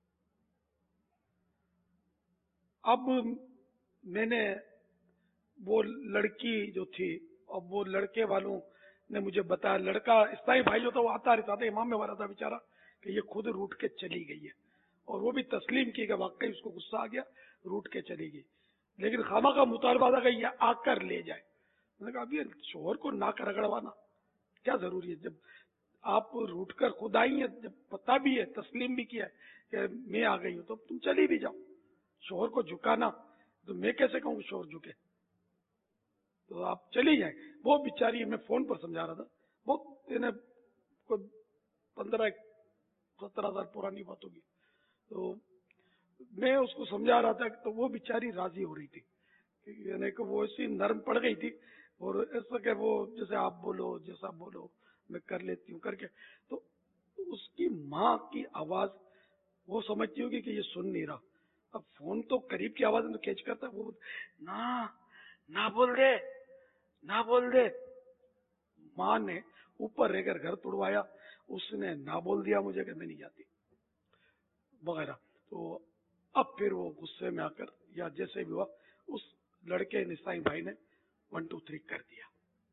اب میں نے وہ لڑکی جو تھی، اب وہ لڑکے والوں نے مجھے بتایا، لڑکا اسلامی بھائی جو تھا وہ آتا رہتا تھا، امام میں والا تھا بیچارہ، کہ یہ خود روٹ کے چلی گئی ہے، اور وہ بھی تسلیم کی کہ واقعی اس کو غصہ آ گیا، روٹ کے چلی گئی، لیکن خامہ کا مطالبہ تھا کہ یہ آ کر لے جائے۔ میں نے کہا اب یہ شوہر کو ناک رگڑوانا کیا ضروری ہے، جب آپ روٹ کر خود آئی ہیں، جب پتا بھی ہے تسلیم بھی کیا ہے کہ میں آ گئی ہوں تو تم چلی بھی جاؤ۔ شوہر کو جھکانا تو میں کیسے کہوں شوہر جھکے، تو آپ چلی جائیں۔ وہ بیچاری میں فون پر سمجھا رہا تھا، بہت کوئی 15-17 سال پرانی بات ہوگی، تو میں اس کو سمجھا رہا تھا تو وہ بیچاری راضی ہو رہی تھی، یعنی کہ وہ ایسی نرم پڑ گئی تھی، اور ایسا کہ وہ جیسے آپ بولو جیسا بولو میں کر لیتی ہوں کر کے، تو اس کی ماں کی آواز وہ سمجھتی ہوگی کہ یہ سن نہیں رہا، اب فون تو قریب کی آواز میں کیچ کرتا ہے، وہ نہ بول دے نہ بول دے۔ ماں نے اوپر رہ کر گھر توڑوایا، اس نے نہ بول دیا مجھے کہ میں نہیں جاتی وغیرہ۔ تو اب پھر وہ غصے میں آ کر یا جیسے بھی ہوا اس لڑکے نسائی بھائی نے 1 2 3 کر دیا،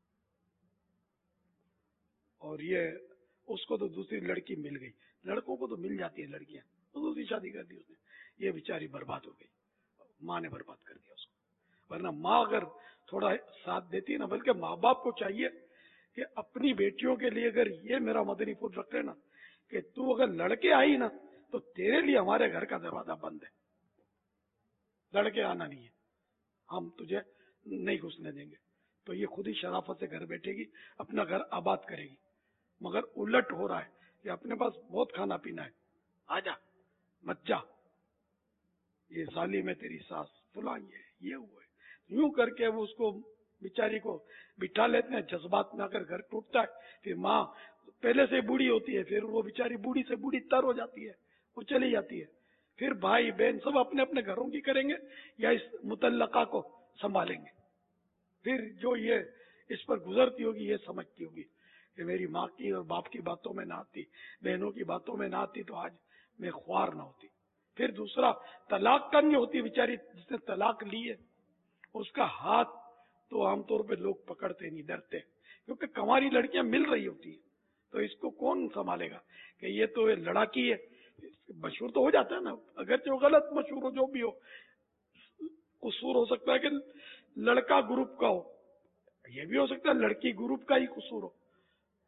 اور یہ اس کو تو دوسری لڑکی مل گئی، لڑکوں کو تو مل جاتی ہے لڑکیاں، تو دوسری شادی کر دی اس نے، یہ بیچاری برباد ہو گئی، ماں نے برباد کر دیا اس کو۔ ورنہ ماں اگر تھوڑا ساتھ دیتی ہے نا، بلکہ ماں باپ کو چاہیے کہ اپنی بیٹیوں کے لیے اگر یہ میرا مدنی پھول رکھ رہے نا کہ تو اگر لڑکے آئی نا تو تیرے لیے ہمارے گھر کا دروازہ بند ہے، لڑکے آنا نہیں ہے، ہم تجھے نہیں گھسنے دیں گے، تو یہ خود ہی شرافت سے گھر بیٹھے گی، اپنا گھر آباد کرے گی۔ مگر الٹ ہو رہا ہے کہ اپنے پاس بہت کھانا پینا ہے، آجا مت جا، یہ ظالم ہے تیری ساس فلاں، یہ ہوا ہے، یوں کر کے وہ اس کو بیچاری کو بٹھا لیتے ہیں، جذبات میں آ کر گھر ٹوٹتا ہے۔ پھر ماں پہلے سے بوڑھی ہوتی ہے، پھر وہ بیچاری بوڑھی سے بوڑھی تر ہو جاتی ہے، وہ چلی جاتی ہے، پھر بھائی بہن سب اپنے اپنے گھروں کی کریں گے یا اس متعلقہ کو سنبھالیں گے۔ پھر جو یہ اس پر گزرتی ہوگی یہ سمجھتی ہوگی کہ میری ماں کی اور باپ کی باتوں میں نہ آتی، بہنوں کی باتوں میں نہ آتی تو آج میں خوار نہ ہوتی۔ پھر دوسرا طلاق کا نہیں ہوتی، بیچاری جس نے طلاق لی ہے اس کا ہاتھ تو عام طور پہ لوگ پکڑتے نہیں، ڈرتے، کیونکہ کنواری لڑکیاں مل رہی ہوتی ہیں، تو اس کو کون سنبھالے گا کہ یہ تو لڑاکی ہے۔ مشہور تو ہو جاتا ہے نا، اگرچہ وہ غلط مشہور ہو، جو بھی ہو، قصور ہو سکتا ہے کہ لڑکا گروپ کا ہو، یہ بھی ہو سکتا ہے لڑکی گروپ کا ہی قصور ہو،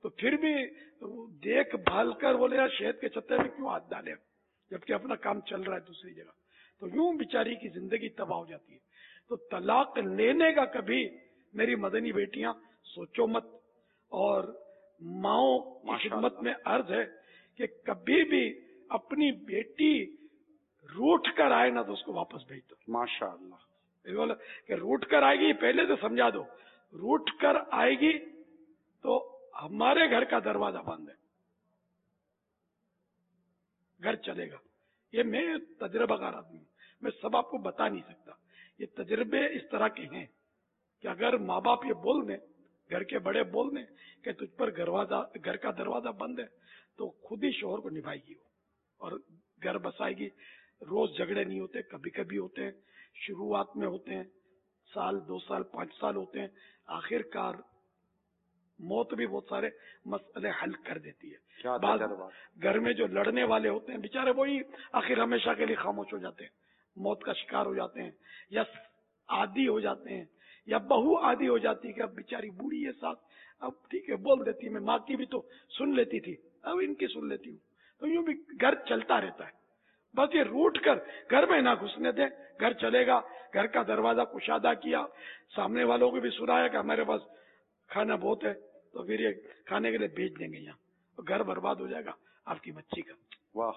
تو پھر بھی دیکھ بھال کر بولے یار شہد کے چھتے میں کیوں ہاتھ ڈالے جبکہ اپنا کام چل رہا ہے دوسری جگہ، تو یوں بیچاری کی زندگی تباہ ہو جاتی ہے. تو طلاق لینے کا کبھی میری مدنی بیٹیاں سوچو مت. اور ماؤں کی خدمت میں عرض ہے کہ کبھی بھی اپنی بیٹی روٹ کر آئے نا تو اس کو واپس بھیج دو. ماشاءاللہ. کہ روٹ کر آئے گی پہلے تو سمجھا دو، روٹ کر آئے گی تو ہمارے گھر کا دروازہ بند ہے، گھر چلے گا. یہ میں تجربہ کار آدمی ہوں، میں سب آپ کو بتا نہیں سکتا. یہ تجربے اس طرح کے ہیں کہ اگر ماں باپ یہ بول دیں، گھر کے بڑے بول دیں کہ تجھ پر گھر کا دروازہ بند ہے، تو خود ہی شوہر کو نبھائے گی وہ اور گھر بسائے گی. روز جھگڑے نہیں ہوتے، کبھی کبھی ہوتے ہیں، شروعات میں ہوتے ہیں، سال 2 سال 5 سال ہوتے ہیں، آخر کار موت بھی بہت سارے مسئلے حل کر دیتی ہے. بعض گھر میں جو لڑنے والے ہوتے ہیں بیچارے وہی آخر ہمیشہ کے لیے خاموش ہو جاتے ہیں، موت کا شکار ہو جاتے ہیں، یا عادی ہو جاتے ہیں، یا بہو عادی ہو جاتی ہے کہ اب بیچاری بوڑھی ہے ساتھ، اب ٹھیک ہے بول دیتی ہے، میں ماں کی بھی تو سن لیتی تھی اب ان کی سن لیتی ہوں. تو یوں بھی گھر چلتا رہتا ہے. بس یہ روٹ کر گھر میں نہ گھسنے دیں، گھر چلے گا. گھر کا دروازہ کشادہ کیا، سامنے والوں کو بھی سنایا کہ ہمارے پاس کھانا بہت ہے تو پھر یہ کھانے کے لیے بھیج دیں گے یہاں، تو گھر برباد ہو جائے گا آپ کی بچی کا. واہ.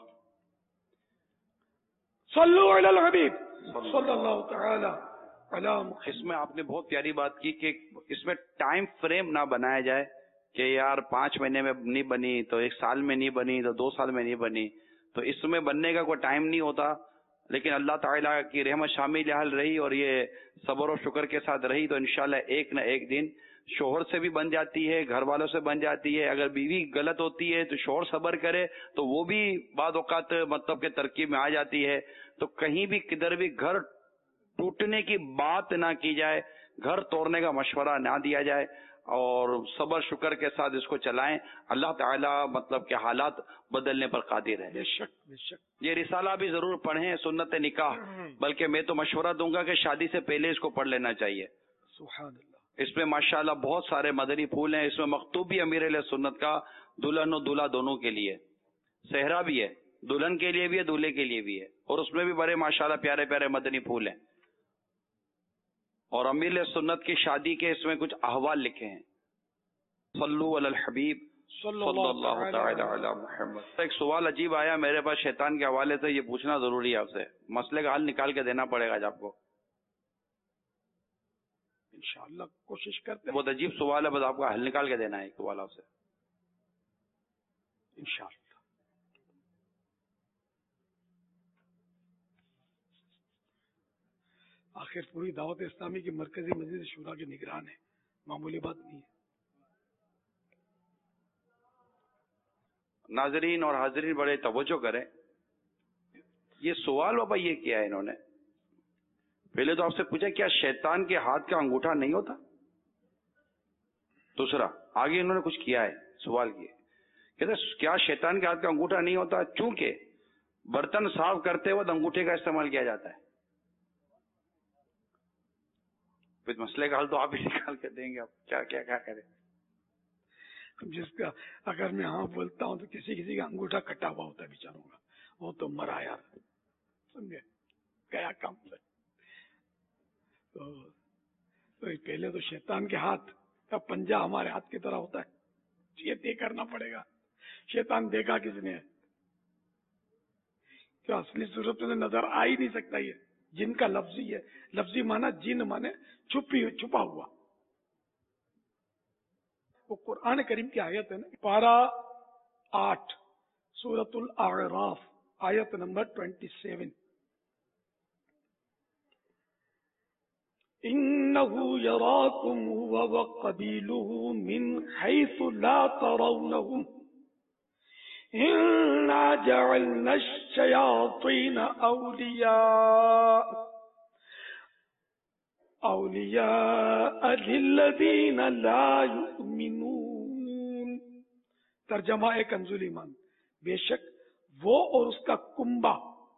صلو علی الحبیب صلی اللہ تعالی علی محمد. اس میں آپ نے بہت پیاری بات کی کہ اس میں ٹائم فریم نہ بنایا جائے کہ یار 5 مہینے میں نہیں بنی تو 1 سال میں نہیں بنی تو 2 سال میں نہیں بنی. تو اس میں بننے کا کوئی ٹائم نہیں ہوتا، لیکن اللہ تعالیٰ کی رحمت شامل حال رہی اور یہ صبر و شکر کے ساتھ رہی تو انشاءاللہ ایک نہ ایک دن شوہر سے بھی بن جاتی ہے، گھر والوں سے بن جاتی ہے. اگر بیوی غلط ہوتی ہے تو شوہر صبر کرے تو وہ بھی بعض اوقات مطلب کہ ترکیب میں آ جاتی ہے. تو کہیں بھی کدھر بھی گھر ٹوٹنے کی بات نہ کی جائے، گھر توڑنے کا مشورہ نہ دیا جائے اور صبر شکر کے ساتھ اس کو چلائیں. اللہ تعالیٰ مطلب کہ حالات بدلنے پر قادر ہے. بے شک بے شک. یہ رسالہ بھی ضرور پڑھیں، سنت نکاح، بلکہ میں تو مشورہ دوں گا کہ شادی سے پہلے اس کو پڑھ لینا چاہیے. سبحان اللہ. اس میں ماشاءاللہ بہت سارے مدنی پھول ہیں. اس میں مکتوب بھی امیر علیہ سنت کا دلہن و دولہا دونوں کے لیے، صحرا بھی ہے، دلہن کے لیے بھی ہے، دولہے کے لیے بھی ہے، اور اس میں بھی بڑے ماشاءاللہ پیارے پیارے مدنی پھول ہیں. اور امیر علیہ سنت کی شادی کے اس میں کچھ احوال لکھے ہیں. صلو علی الحبیب صلی اللہ تعالی علی محمد. ایک سوال عجیب آیا میرے پاس شیطان کے حوالے سے، یہ پوچھنا ضروری ہے آپ سے، مسئلے کا حل نکال کے دینا پڑے گا آج آپ کو. انشاءاللہ کوشش کرتے ہیں. بہت عجیب سوال ہے، بس آپ کو حل نکال کے دینا ہے ایک سوال آپ سے انشاءاللہ. آخر پوری دعوت اسلامی کی مرکزی مجلس شورا کے نگران ہے، معمولی بات نہیں ہے. ناظرین اور حاضرین بڑے توجہ کریں. یہ سوال بابا یہ کیا ہے انہوں نے، پہلے تو آپ سے پوچھا کیا شیطان کے ہاتھ کا انگوٹھا نہیں ہوتا؟ دوسرا آگے انہوں نے کچھ کیا ہے، سوال کیا کہتے کیا شیطان کے ہاتھ کا انگوٹھا نہیں ہوتا چونکہ برتن صاف کرتے وقت انگوٹھے کا استعمال کیا جاتا ہے. پھر مسئلے کا حل تو آپ ہی نکال کے دیں گے، آپ کیا کریں. جس کا اگر میں ہاں بولتا ہوں تو کسی کا انگوٹھا کٹا ہوا ہوتا ہے بیچاروں کا، وہ تو مرا یار، سمجھے گیا کام سے. تو پہلے تو شیطان کے ہاتھ کا پنجہ ہمارے ہاتھ کی طرح ہوتا ہے، یہ طے کرنا پڑے گا شیطان دیکھا کس نے، کیا اصلی صورت میں نظر آ ہی نہیں سکتا. یہ جن کا لفظی ہے، لفظی مانا جن مانے چھپا ہوا. وہ قرآن کریم کی آیت ہے نا، پارہ 8 سورۃ الاعراف آیت نمبر 27. انه يراكم هو وقبيله من حيث لا ترونهم انا جعلنا الشياطين اولیاء للذین لا یؤمنون. ترجمہ ایک کنزول ایمان، بے شک وہ اور اس کا کنبہ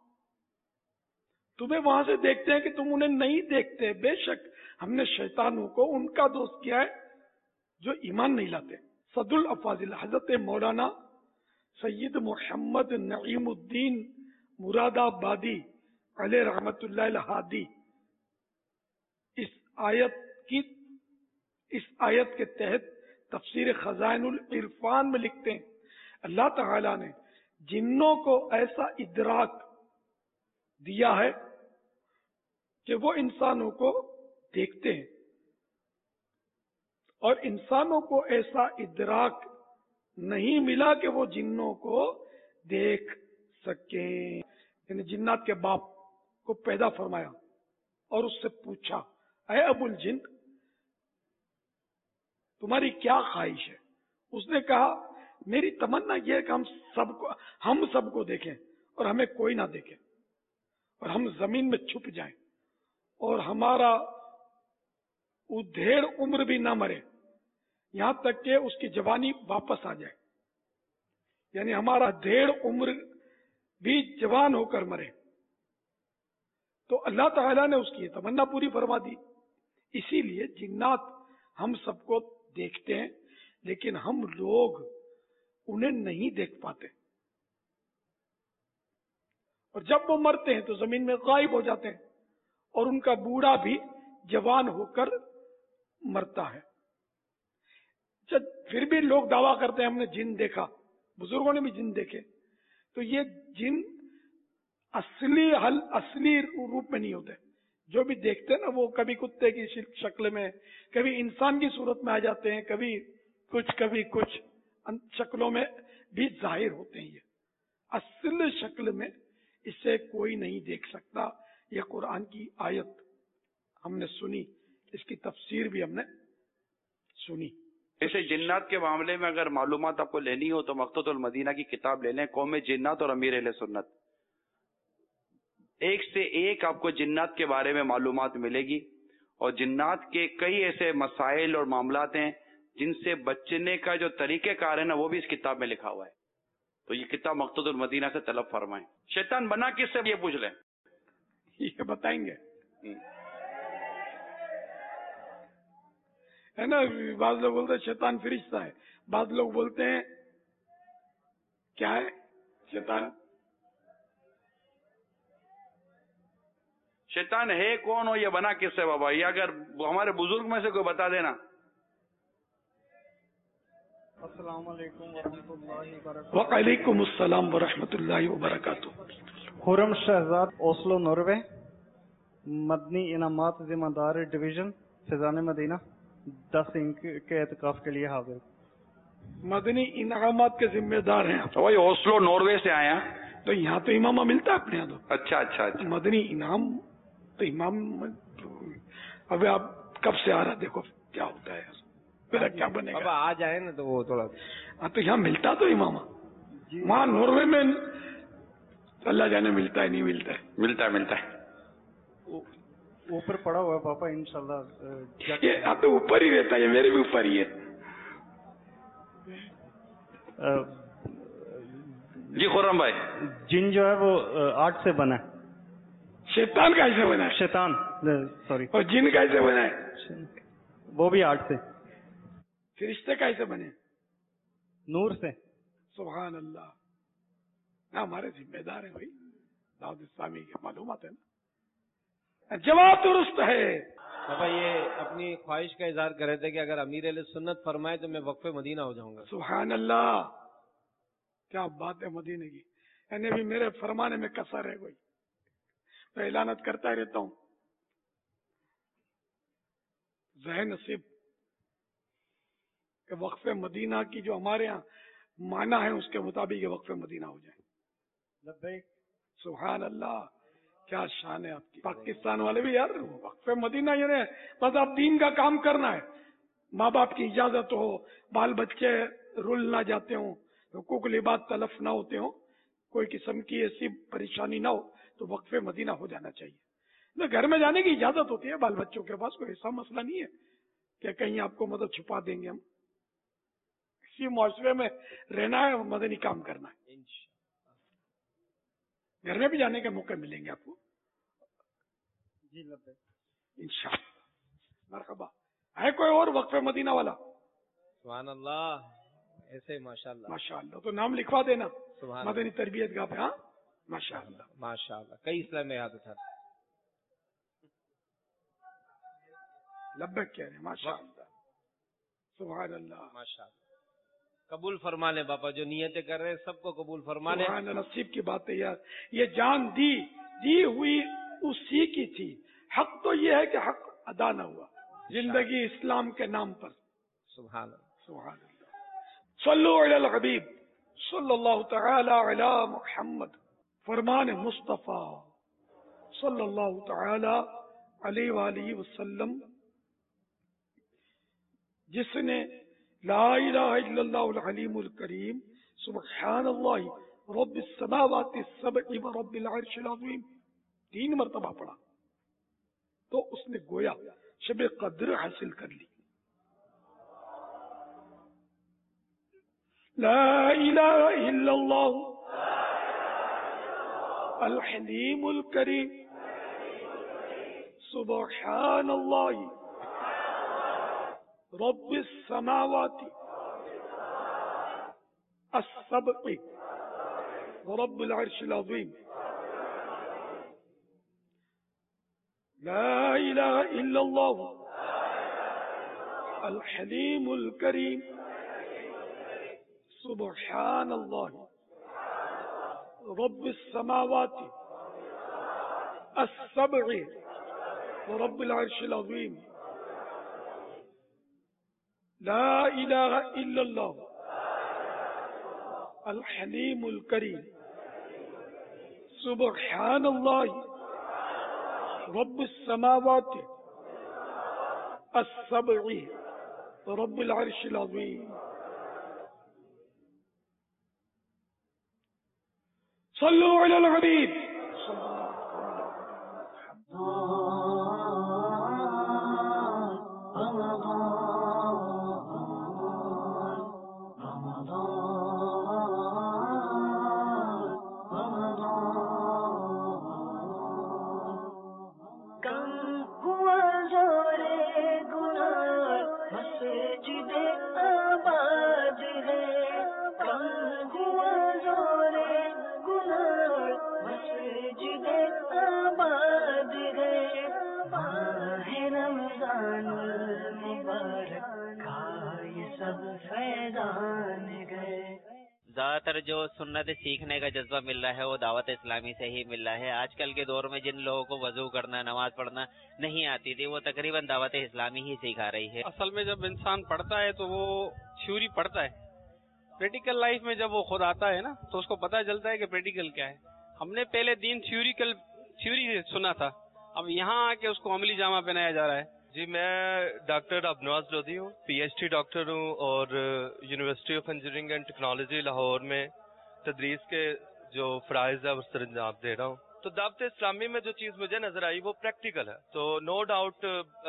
تمہیں وہاں سے دیکھتے ہیں کہ تم انہیں نہیں دیکھتے. بے شک ہم نے شیطانوں کو ان کا دوست کیا ہے جو ایمان نہیں لاتے. صدر الافاضل حضرت مولانا سید محمد نعیم الدین مراد آبادی علیہ رحمت اللہ الہادی اس آیت کے تحت تفسیر خزائن العرفان میں لکھتے ہیں اللہ تعالی نے جنوں کو ایسا ادراک دیا ہے کہ وہ انسانوں کو دیکھتے ہیں، اور انسانوں کو ایسا ادراک نہیں ملا کہ وہ جنوں کو دیکھ سکیں. یعنی جنات کے باپ کو پیدا فرمایا اور اس سے پوچھا اے ابو الجن تمہاری کیا خواہش ہے؟ اس نے کہا میری تمنا یہ ہے کہ ہم سب کو دیکھیں اور ہمیں کوئی نہ دیکھے، اور ہم زمین میں چھپ جائیں، اور ہمارا ادھیڑ عمر بھی نہ مرے یہاں تک کہ اس کی جوانی واپس آ جائے. یعنی ہمارا ڈھیڑ عمر بھی جوان ہو کر مرے. تو اللہ تعالیٰ نے اس کی یہ تمنا پوری فرما دی. اسی لیے جنات ہم سب کو دیکھتے ہیں، لیکن ہم لوگ انہیں نہیں دیکھ پاتے، اور جب وہ مرتے ہیں تو زمین میں غائب ہو جاتے ہیں، اور ان کا بوڑھا بھی جوان ہو کر مرتا ہے. پھر بھی لوگ دعویٰ کرتے ہیں ہم نے جن دیکھا، بزرگوں نے بھی جن دیکھے. تو یہ جن اصلی روپ میں نہیں ہوتے. جو بھی دیکھتے ہیں نا وہ کبھی کتے کی شکل میں، کبھی انسان کی صورت میں آ جاتے ہیں، کبھی کچھ شکلوں میں بھی ظاہر ہوتے ہیں. یہ اصل شکل میں اسے کوئی نہیں دیکھ سکتا. یہ قرآن کی آیت ہم نے سنی، اس کی تفسیر بھی ہم نے سنی. ایسے جنات کے معاملے میں اگر معلومات آپ کو لینی ہو تو مقتۃ المدینہ کی کتاب لے لیں، قوم جنات اور امیر اہل سنت. ایک سے ایک آپ کو جنات کے بارے میں معلومات ملے گی، اور جنات کے کئی ایسے مسائل اور معاملات ہیں جن سے بچنے کا جو طریقہ کار ہے نا وہ بھی اس کتاب میں لکھا ہوا ہے. تو یہ کتاب مقتۃ المدینہ سے طلب فرمائیں. شیطان بنا کس سے یہ پوچھ لیں، یہ بتائیں گے ہے نا. بعض لوگ بولتے ہیں شیطان فرشتہ ہے، بعض لوگ بولتے ہیں کیا ہے شیطان ہے کون ہو، یہ بنا کس سے بابا؟ یہ اگر ہمارے بزرگ میں سے کوئی بتا دینا. السلام علیکم ورحمۃ اللہ وبرکاتہ. وعلیکم السلام ورحمۃ اللہ وبرکاتہ. خرم شہزاد، اوسلو ناروے، مدنی انعامات ذمہ دار ڈویژن فیضان مدینہ 10 انک کے اعتکاف کے لیے حاضر. مدنی انعامات کے ذمہ دار ہیں آپ؟ وہی اوسلو ناروے سے آیا. تو یہاں تو امامہ ملتا ہے اپنے یہاں تو. اچھا. مدنی انعام تو امام. اب آپ کب سے آ رہا دیکھو کیا ہوتا ہے، میرا کیا بنے گا. اب آ جائے نا تو وہ تھوڑا تو یہاں ملتا تو امامہ، وہاں ناروے میں اللہ جانے ملتا ہے نہیں ملتا ہے. ملتا ہے اوپر پڑا ہوا ہے پاپا انشاءاللہ. یہ تو اوپر ہی رہتا ہے، یہ میرے بھی اوپر ہی ہے. جی خرم بھائی، جن جو ہے وہ 8 سے بنا ہے. شیطان کیسے بنا ہے؟ شیطان سوری. اور جن کیسے بنا ہے؟ وہ بھی 8 سے. فرشتے کیسے بنے؟ نور سے. سبحان اللہ. ہمارے ذمہ دار ہیں بھائی، دعوت اسلامی کی معلومات ہے نا. جواب درست ہے. بابا یہ اپنی خواہش کا اظہار کر رہے تھے کہ اگر امیر علیہ سنت فرمائے تو میں وقف مدینہ ہو جاؤں گا. سبحان اللہ، کیا بات ہے مدینے کی. یعنی بھی میرے فرمانے میں کسر ہے کوئی، میں اعلانت کرتا ہی رہتا ہوں. ذہن نصیب کہ وقف مدینہ کی جو ہمارے ہاں معنی ہے اس کے مطابق یہ وقف مدینہ ہو جائے. لبیک. سبحان اللہ، کیا شان ہے آپ کی. پاکستان والے بھی یار وقف مدینہ یعنی بس آپ دین کا کام کرنا ہے، ماں باپ کی اجازت ہو، بال بچے رول نہ جاتے ہوں، حقوق لباد تلف نہ ہوتے ہوں، کوئی قسم کی ایسی پریشانی نہ ہو تو وقف مدینہ ہو جانا چاہیے. گھر میں جانے کی اجازت ہوتی ہے بال بچوں کے پاس، کوئی ایسا مسئلہ نہیں ہے کہ کہیں آپ کو مدد چھپا دیں گے. ہم اسی معاشرے میں رہنا ہے، مدنی کام کرنا ہے. گھر میں بھی جانے کے موقع ملیں گے آپ کو. جی لبیک انشاءاللہ. مرحبا. ہے کوئی اور وقف مدینہ والا؟ سبحان اللہ. ایسے ماشاءاللہ ماشاءاللہ. تو نام لکھوا دینا سبحان مدنی تربیت گاہ پہ. ہاں ماشاءاللہ ماشاءاللہ. کئی اسلام میں یاد اٹھاتے. لبیک کہہ رہے ہیں. ماشاءاللہ سبحان اللہ. ماشاءاللہ. قبول فرما لے باپا، جو نیتیں کر رہے ہیں سب کو قبول فرما لے. سبحان اللہ. نصیب کی بات ہے یار. یہ جان دی ہوئی اسی کی تھی. حق تو یہ ہے کہ حق ادا نہ ہوا. زندگی اسلام کے نام پر. سبحان اللہ. سبحان اللہ. صلو علی الحبیب صلی اللہ تعالی علی محمد. فرمان مصطفیٰ صلی اللہ تعالی علیہ وآلہ وسلم، جس نے لا الہ الا اللہ العلیم الکریم سبحان اللہ رب السماوات السبع و رب العرش العظیم 3 مرتبہ پڑھا تو اس نے گویا شب قدر حاصل کر لی. لا الہ الا اللہ الحلیم الکریم سبحان اللہ رب السماوات السبع ورب العرش العظیم. لا الہ الا اللہ الحلیم الکریم سبحان اللہ رب السماوات السبع ورب العرش العظیم. لا الہ الا اللہ الحلیم الکریم سبحان اللہ رب السماوات السبع ورب العرش العظیم. صلو علی الحبیب. زیادہ تر جو سنت سیکھنے کا جذبہ مل رہا ہے وہ دعوت اسلامی سے ہی مل رہا ہے. آج کل کے دور میں جن لوگوں کو وضو کرنا، نماز پڑھنا نہیں آتی تھی، وہ تقریباً دعوت اسلامی ہی سکھا رہی ہے. اصل میں جب انسان پڑھتا ہے تو وہ تھیوری پڑھتا ہے، پریکٹیکل لائف میں جب وہ خود آتا ہے نا تو اس کو پتہ چلتا ہے کہ پریکٹیکل کیا ہے. ہم نے پہلے دین تھیوری سنا تھا، اب یہاں آ کے اس کو عملی جامہ پہنایا جا رہا ہے. جی میں ڈاکٹر ابنواز لودھی ہوں، پی ایچ ڈی ڈاکٹر ہوں اور university of engineering and technology Lahore میں تدریس کے جو فرائض ہے اس انجام دے رہا ہوں. تو دعوت اسلامی میں جو چیز مجھے نظر آئی وہ پریکٹیکل ہے. تو نو ڈاؤٹ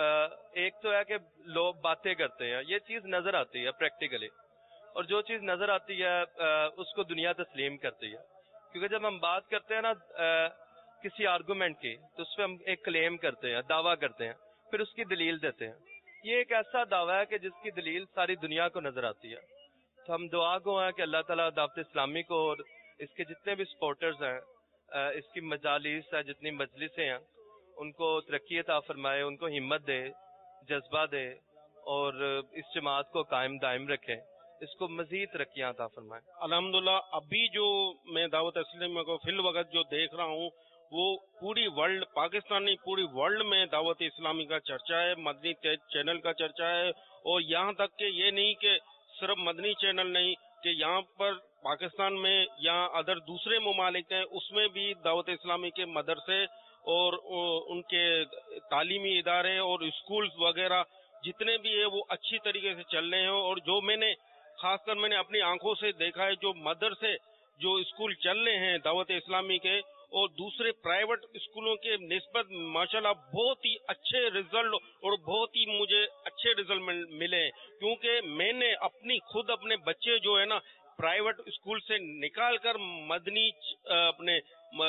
ایک تو ہے کہ لوگ باتیں کرتے ہیں، یہ چیز نظر آتی ہے پریکٹیکلی، اور جو چیز نظر آتی ہے اس کو دنیا تسلیم کرتی ہے. کیونکہ جب ہم بات کرتے ہیں نا کسی آرگومنٹ کی تو اس پہ ہم ایک کلیم کرتے ہیں، دعویٰ کرتے ہیں، پھر اس کی دلیل دیتے ہیں. یہ ایک ایسا دعویٰ ہے کہ جس کی دلیل ساری دنیا کو نظر آتی ہے. تو ہم دعا گو ہیں کہ اللہ تعالیٰ دعوت اسلامی کو اور اس کے جتنے بھی سپورٹرز ہیں، اس کی مجالس ہے، جتنی مجلسیں ہیں، ان کو ترقی عطا فرمائے، ان کو ہمت دے، جذبہ دے، اور اس جماعت کو قائم دائم رکھے، اس کو مزید ترقیاں عطا فرمائے. الحمدللہ ابھی جو میں دعوت اسلامی کو فی الوقت جو دیکھ رہا ہوں وہ پوری ورلڈ، پاکستانی پوری ورلڈ میں دعوت اسلامی کا چرچا ہے، مدنی چینل کا چرچا ہے. اور یہاں تک کہ یہ نہیں کہ صرف مدنی چینل نہیں، کہ یہاں پر پاکستان میں یا ادر دوسرے ممالک ہیں اس میں بھی دعوت اسلامی کے مدرسے اور ان کے تعلیمی ادارے اور اسکولز وغیرہ جتنے بھی ہیں وہ اچھی طریقے سے چل رہے ہیں. اور جو میں نے خاص کر میں نے اپنی آنکھوں سے دیکھا ہے، جو مدرسے جو اسکول چل رہے ہیں دعوت اسلامی کے اور دوسرے پرائیویٹ اسکولوں کے نسبت ماشاءاللہ بہت ہی اچھے رزلٹ اور بہت ہی مجھے اچھے رزلٹ ملے. کیونکہ میں نے خود اپنے بچے جو ہے نا پرائیویٹ اسکول سے نکال کر مدنی اپنے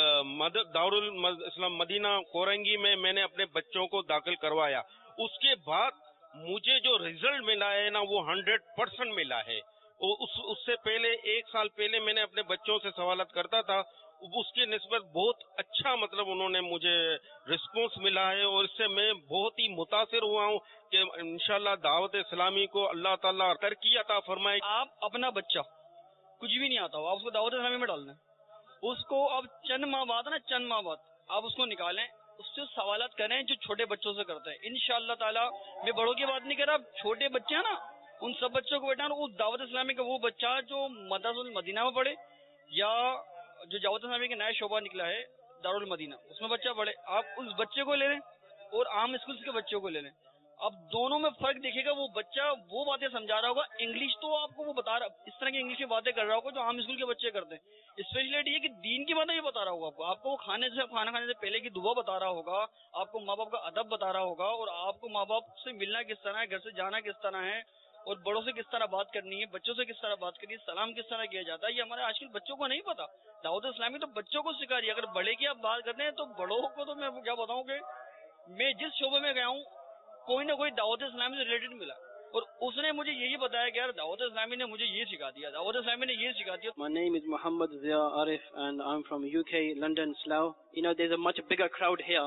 دارالاسلام مدینہ کورنگی میں نے اپنے بچوں کو داخل کروایا. اس کے بعد مجھے جو رزلٹ ملا ہے نا وہ 100% ملا ہے. उससे पहले 1 साल पहले मैंने अपने बच्चों से सवालत करता था, उसके निस्बत बहुत अच्छा मतलब उन्होंने मुझे रिस्पॉन्स मिला है और इससे मैं बहुत ही मुतासिर हुआ हूँ कि इंशाल्लाह दावत इस्लामी को अल्लाह ताला तरक्की अता फरमाए। आप अपना बच्चा कुछ भी नहीं आता हो, आप उसको दावत इस्लामी में डालना है, उसको अब चंद माह बाद आप उसको निकालें, उससे सवालत करें जो छोटे बच्चों से करते हैं। इंशाअल्लाह ताला, मैं बड़ों की बात नहीं कर रहा, छोटे बच्चे हैं ना, उन सब बच्चों को बैठा उस दावत इस्लामी का वो बच्चा जो मदरसुल मदीना में पढ़े या जो दावत इस्लामी का नया शोबा निकला है दारुल मदीना, उसमें बच्चा पढ़े, आप उस बच्चे को ले लें और आम स्कूल के बच्चों को ले लें। अब दोनों में फर्क देखिएगा, वो बच्चा वो बातें समझा रहा होगा, इंग्लिश तो आपको वो बता रहा, इस तरह की इंग्लिश में बातें कर रहा होगा जो आम स्कूल के बच्चे करते हैं। स्पेशलिटी ये कि दीन की बातें भी बता रहा होगा आपको खाना खाने से पहले की दुआ बता रहा होगा, आपको माँ बाप का अदब बता रहा होगा और आपको माँ बाप से मिलना किस तरह है, घर से जाना किस तरह है और बड़ों से किस तरह बात करनी है, बच्चों से किस तरह बात करनी है, सलाम किस तरह किया जाता है। ये हमारे आजकल बच्चों को नहीं पता। दावत इस्लामी तो बच्चों को सिखा रही है। अगर बड़े की आप बात करते हैं तो बड़ों को तो मैं क्या बताऊं कि मैं जिस शोबे में गया हूँ कोई ना कोई दावत इस्लामी से रिलेटेड मिला और उसने मुझे यही बताया कि यार दावत इस्लामी ने मुझे ये सिखा दिया, दावत इस्लामी ने ये सिखा दिया। My name is Muhammad Zia Arif and I'm from UK, London, Slough. You know, there's a much bigger crowd here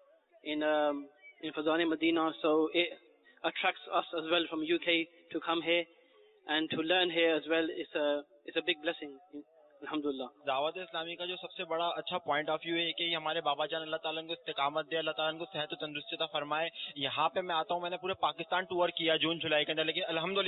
in Fazan Medina, so it attracts us as well from UK to come here and to learn here as well. It's a big blessing. अल्हम्दुलिल्लाह। दावत इस्लामी का जो सबसे बड़ा अच्छा point of view है कि ये हमारे बाबा जान अल्लाह ताला को इस्तिकामत दे, अल्लाह ताला को सेहत और तंदुरुस्ती अता फरमाए। यहाँ पे मैं आता हूँ, मैंने पूरे पाकिस्तान टूर किया जून जुलाई के अंदर, लेकिन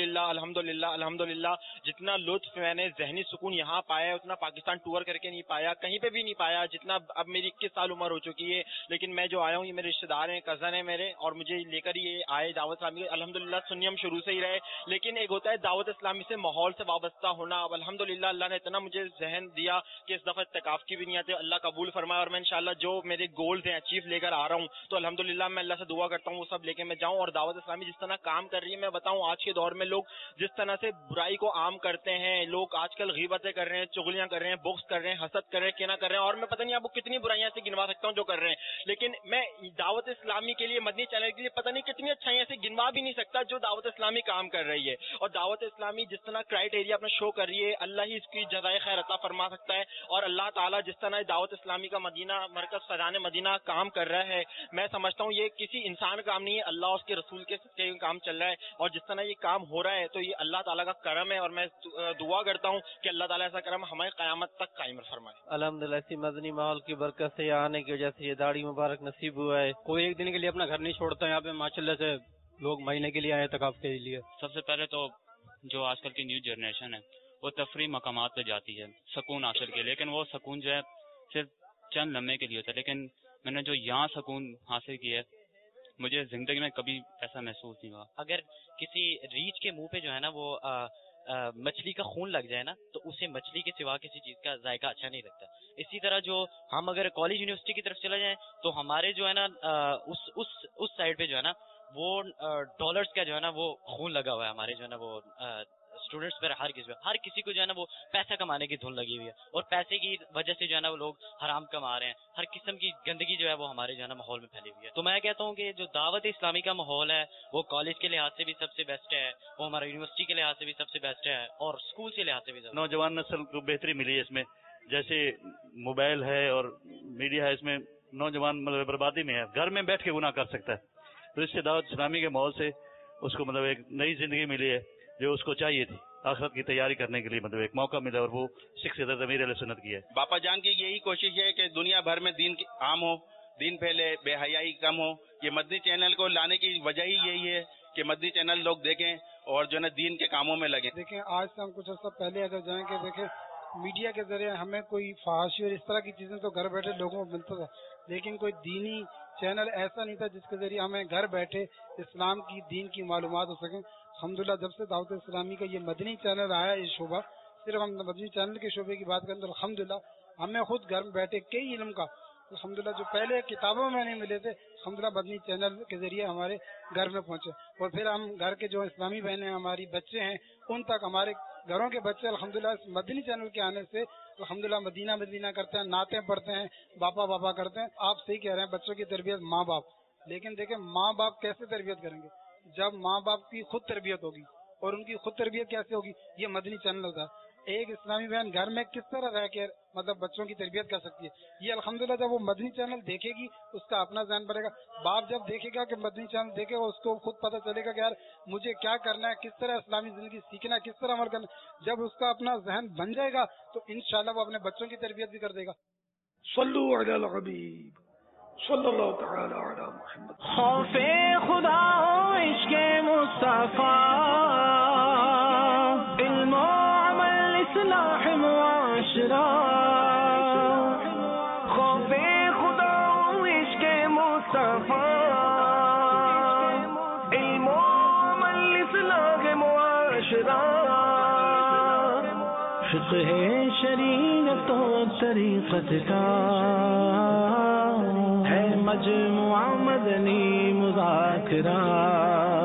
अल्हम्दुलिल्लाह जितना लुत्फ मैंने जहनी सुकून यहाँ पाया उतना पाकिस्तान टूर करके नहीं पाया, कहीं पे भी नहीं पाया। जितना अब मेरी 21 साल उम्र हो चुकी है, लेकिन मैं जो आया हूँ, ये मेरे रिश्तेदार हैं, कजन है मेरे, और मुझे लेकर ये आए दावत इस्लामी। अल्हम्दुलिल्लाह सुन्नी हम शुरू से ही रहे, लेकिन एक होता है दावत इस्लामी से माहौल से वाबस्ता होना। अब अल्हम्दुलिल्लाह अल्लाह ने इतना मुझे जहन दिया कि इस दफा इत्तिकाफ की भी नहीं आते, अल्लाह कबूल फरमाए और मैं इंशाल्लाह जो मेरे गोल्स हैं अचीव लेकर आ रहा हूँ, तो अल्हम्दुलिल्लाह मैं अल्लाह से दुआ करता हूँ वो सब लेके मैं जाऊँ। और दावत इस्लामी जिस तरह काम कर रही है, मैं बताऊँ आज के दौर में लोग जिस तरह से बुराई को आम करते हैं, लोग आजकल गीबतें कर रहे हैं, चुगलियां कर रहे हैं, बुक्स कर रहे हैं, हसद कर रहे हैं, किना कर रहे हैं, और मैं पता नहीं आपको कितनी बुराइयां से गिनवा सकता हूँ जो कर रहे हैं, लेकिन मैं दावत इस्लामी के लिए, मदनी चैनल के लिए पता नहीं कितनी अच्छाइयां से गिनवा भी नहीं सकता जो दावत इस्लामी काम कर रही है। और दावत इस्लामी जिस तरह क्राइटेरिया अपना शो कर रही है, अल्लाह ही इसकी जज़ाए खैर अता फरमा सकता है। और अल्लाह ताला जिस तरह दावत इस्लामी का मदीना मरकज फजान मदीना काम कर रहा है, मैं समझता हूँ ये किसी इंसान का काम नहीं है, अल्लाह उसके रसूल के सच्चे काम चल रहा है। और जिस तरह ये काम हो रहा है तो ये अल्लाह ताला का करम है, और मैं दुआ करता हूँ कि अल्लाह ताला ऐसा करम हमें क़यामत तक कायम फरमाए। अल्हम्दुलिल्लाह इसी मदनी माहौल की बरकत से यहाँ आने की वजह से ये दाढ़ी मुबारक नसीब हुआ है। कोई एक दिन के लिए अपना घर नहीं छोड़ता, यहाँ पे माशाल्लाह से लोग महीने के लिए आए तकाफ के लिए। सबसे पहले तो जो आजकल की न्यू जनरेशन है वो तफरी मकामात पे जाती है सुकून हासिल के, लेकिन वो सुकून जो है सिर्फ चंद लम्हे के लिए होता है। लेकिन मैंने जो यहाँ सुकून हासिल किया है, मुझे जिंदगी में कभी ऐसा महसूस नहीं हुआ। अगर किसी रीछ के मुंह पे जो है ना वो मछली का खून लग जाए ना, तो उसे मछली के सिवा किसी चीज का जायका अच्छा नहीं लगता। इसी तरह जो हम अगर कॉलेज यूनिवर्सिटी की तरफ चले जाएं तो हमारे जो है ना उस साइड पे जो है ना वो डॉलर्स का जो है ना वो खून लगा हुआ है। हमारे जो है ना वो स्टूडेंट्स पर हर किसी को जो है ना वो पैसा कमाने की धुन लगी हुई है, और पैसे की वजह से जो है ना वो लोग हराम कमा रहे हैं। हर किस्म की गंदगी जो है वो हमारे जो है ना माहौल में फैली हुई है। तो मैं कहता हूँ कि जो दावत इस्लामी का माहौल है वो कॉलेज के लिहाज से भी सबसे बेस्ट है, वो हमारा यूनिवर्सिटी के लिहाज से भी सबसे बेस्ट है, और स्कूल के लिहाज से भी। नौजवान नस्ल को बेहतरी मिली है इसमें, जैसे मोबाइल है और मीडिया है, इसमें नौजवान मतलब बर्बादी में है, घर में बैठ के गुनाह कर सकता है। तो इससे दावत इस्लामी के माहौल से उसको मतलब एक नई जिंदगी मिली है जो उसको चाहिए थी आखिरत की तैयारी करने के लिए, मतलब एक मौका मिला, और वो सिख से ज़मीर अहले सुन्नत की है। बापा जान की यही कोशिश है कि दुनिया भर में दीन आम हो, दीन फैले, बेहयाई कम हो। ये मदनी चैनल को लाने की वजह ही यही है कि मदनी चैनल लोग देखें और जो है दीन के कामों में लगे। देखें, आज से हम कुछ अर्सा पहले अगर जाएंगे, देखें मीडिया के जरिए हमें कोई फहाशी और इस तरह की चीजें तो घर बैठे लोगों को मिलता था, लेकिन कोई दीनी चैनल ऐसा नहीं था जिसके जरिए हमें घर बैठे इस्लाम की दीन की मालूमात हो सके। अल्हम्दुलिल्लाह जब से दावत इस्लामी का ये मदनी चैनल आया, ये शोबा, सिर्फ हम मदनी चैनल के शोबे की बात करें तो अल्हम्दुलिल्लाह हमें खुद घर में बैठे कई इल्म का अल्हम्दुलिल्लाह जो पहले किताबों में नहीं मिले थे, अल्हम्दुलिल्लाह मदनी चैनल के जरिए हमारे घर में पहुंचे। और फिर हम घर के जो इस्लामी बहनें हमारी बच्चे हैं उन तक हमारे घरों के बच्चे अल्हम्दुलिल्लाह मदनी चैनल के आने से अल्हम्दुलिल्लाह मदीना मदीना करते हैं, नाते पढ़ते हैं, बापा बापा करते हैं। आप सही कह रहे हैं, बच्चों की तरबियत माँ बाप, लेकिन देखें माँ बाप कैसे तरबियत करेंगे जब माँ बाप की खुद तरबियत होगी اور ان کی خود تربیت کیسے ہوگی، یہ مدنی چینل ہوتا ہے. ایک اسلامی بہن گھر میں کس طرح رہ کے مطلب بچوں کی تربیت کر سکتی ہے، یہ الحمدللہ جب وہ مدنی چینل دیکھے گی اس کا اپنا ذہن بنے گا. باپ جب دیکھے گا کہ مدنی چینل دیکھے گا اس کو خود پتہ چلے گا کہ یار مجھے کیا کرنا ہے، کس طرح اسلامی زندگی سیکھنا ہے، کس طرح عمل کرنا ہے. جب اس کا اپنا ذہن بن جائے گا تو انشاءاللہ وہ اپنے بچوں کی تربیت بھی کر دے گا. صلو علی الحبیب صلی اللہ تعالی علی محمد. خوف خدا و عشق مصطفیٰ، علم و عمل اصلاح معاشرہ. خوف خدا و عشق مصطفیٰ، علم و عمل اصلاح معاشرہ. فقہ شریعت و طریقت کا ہے مجموعہ مدنی مذاکرہ.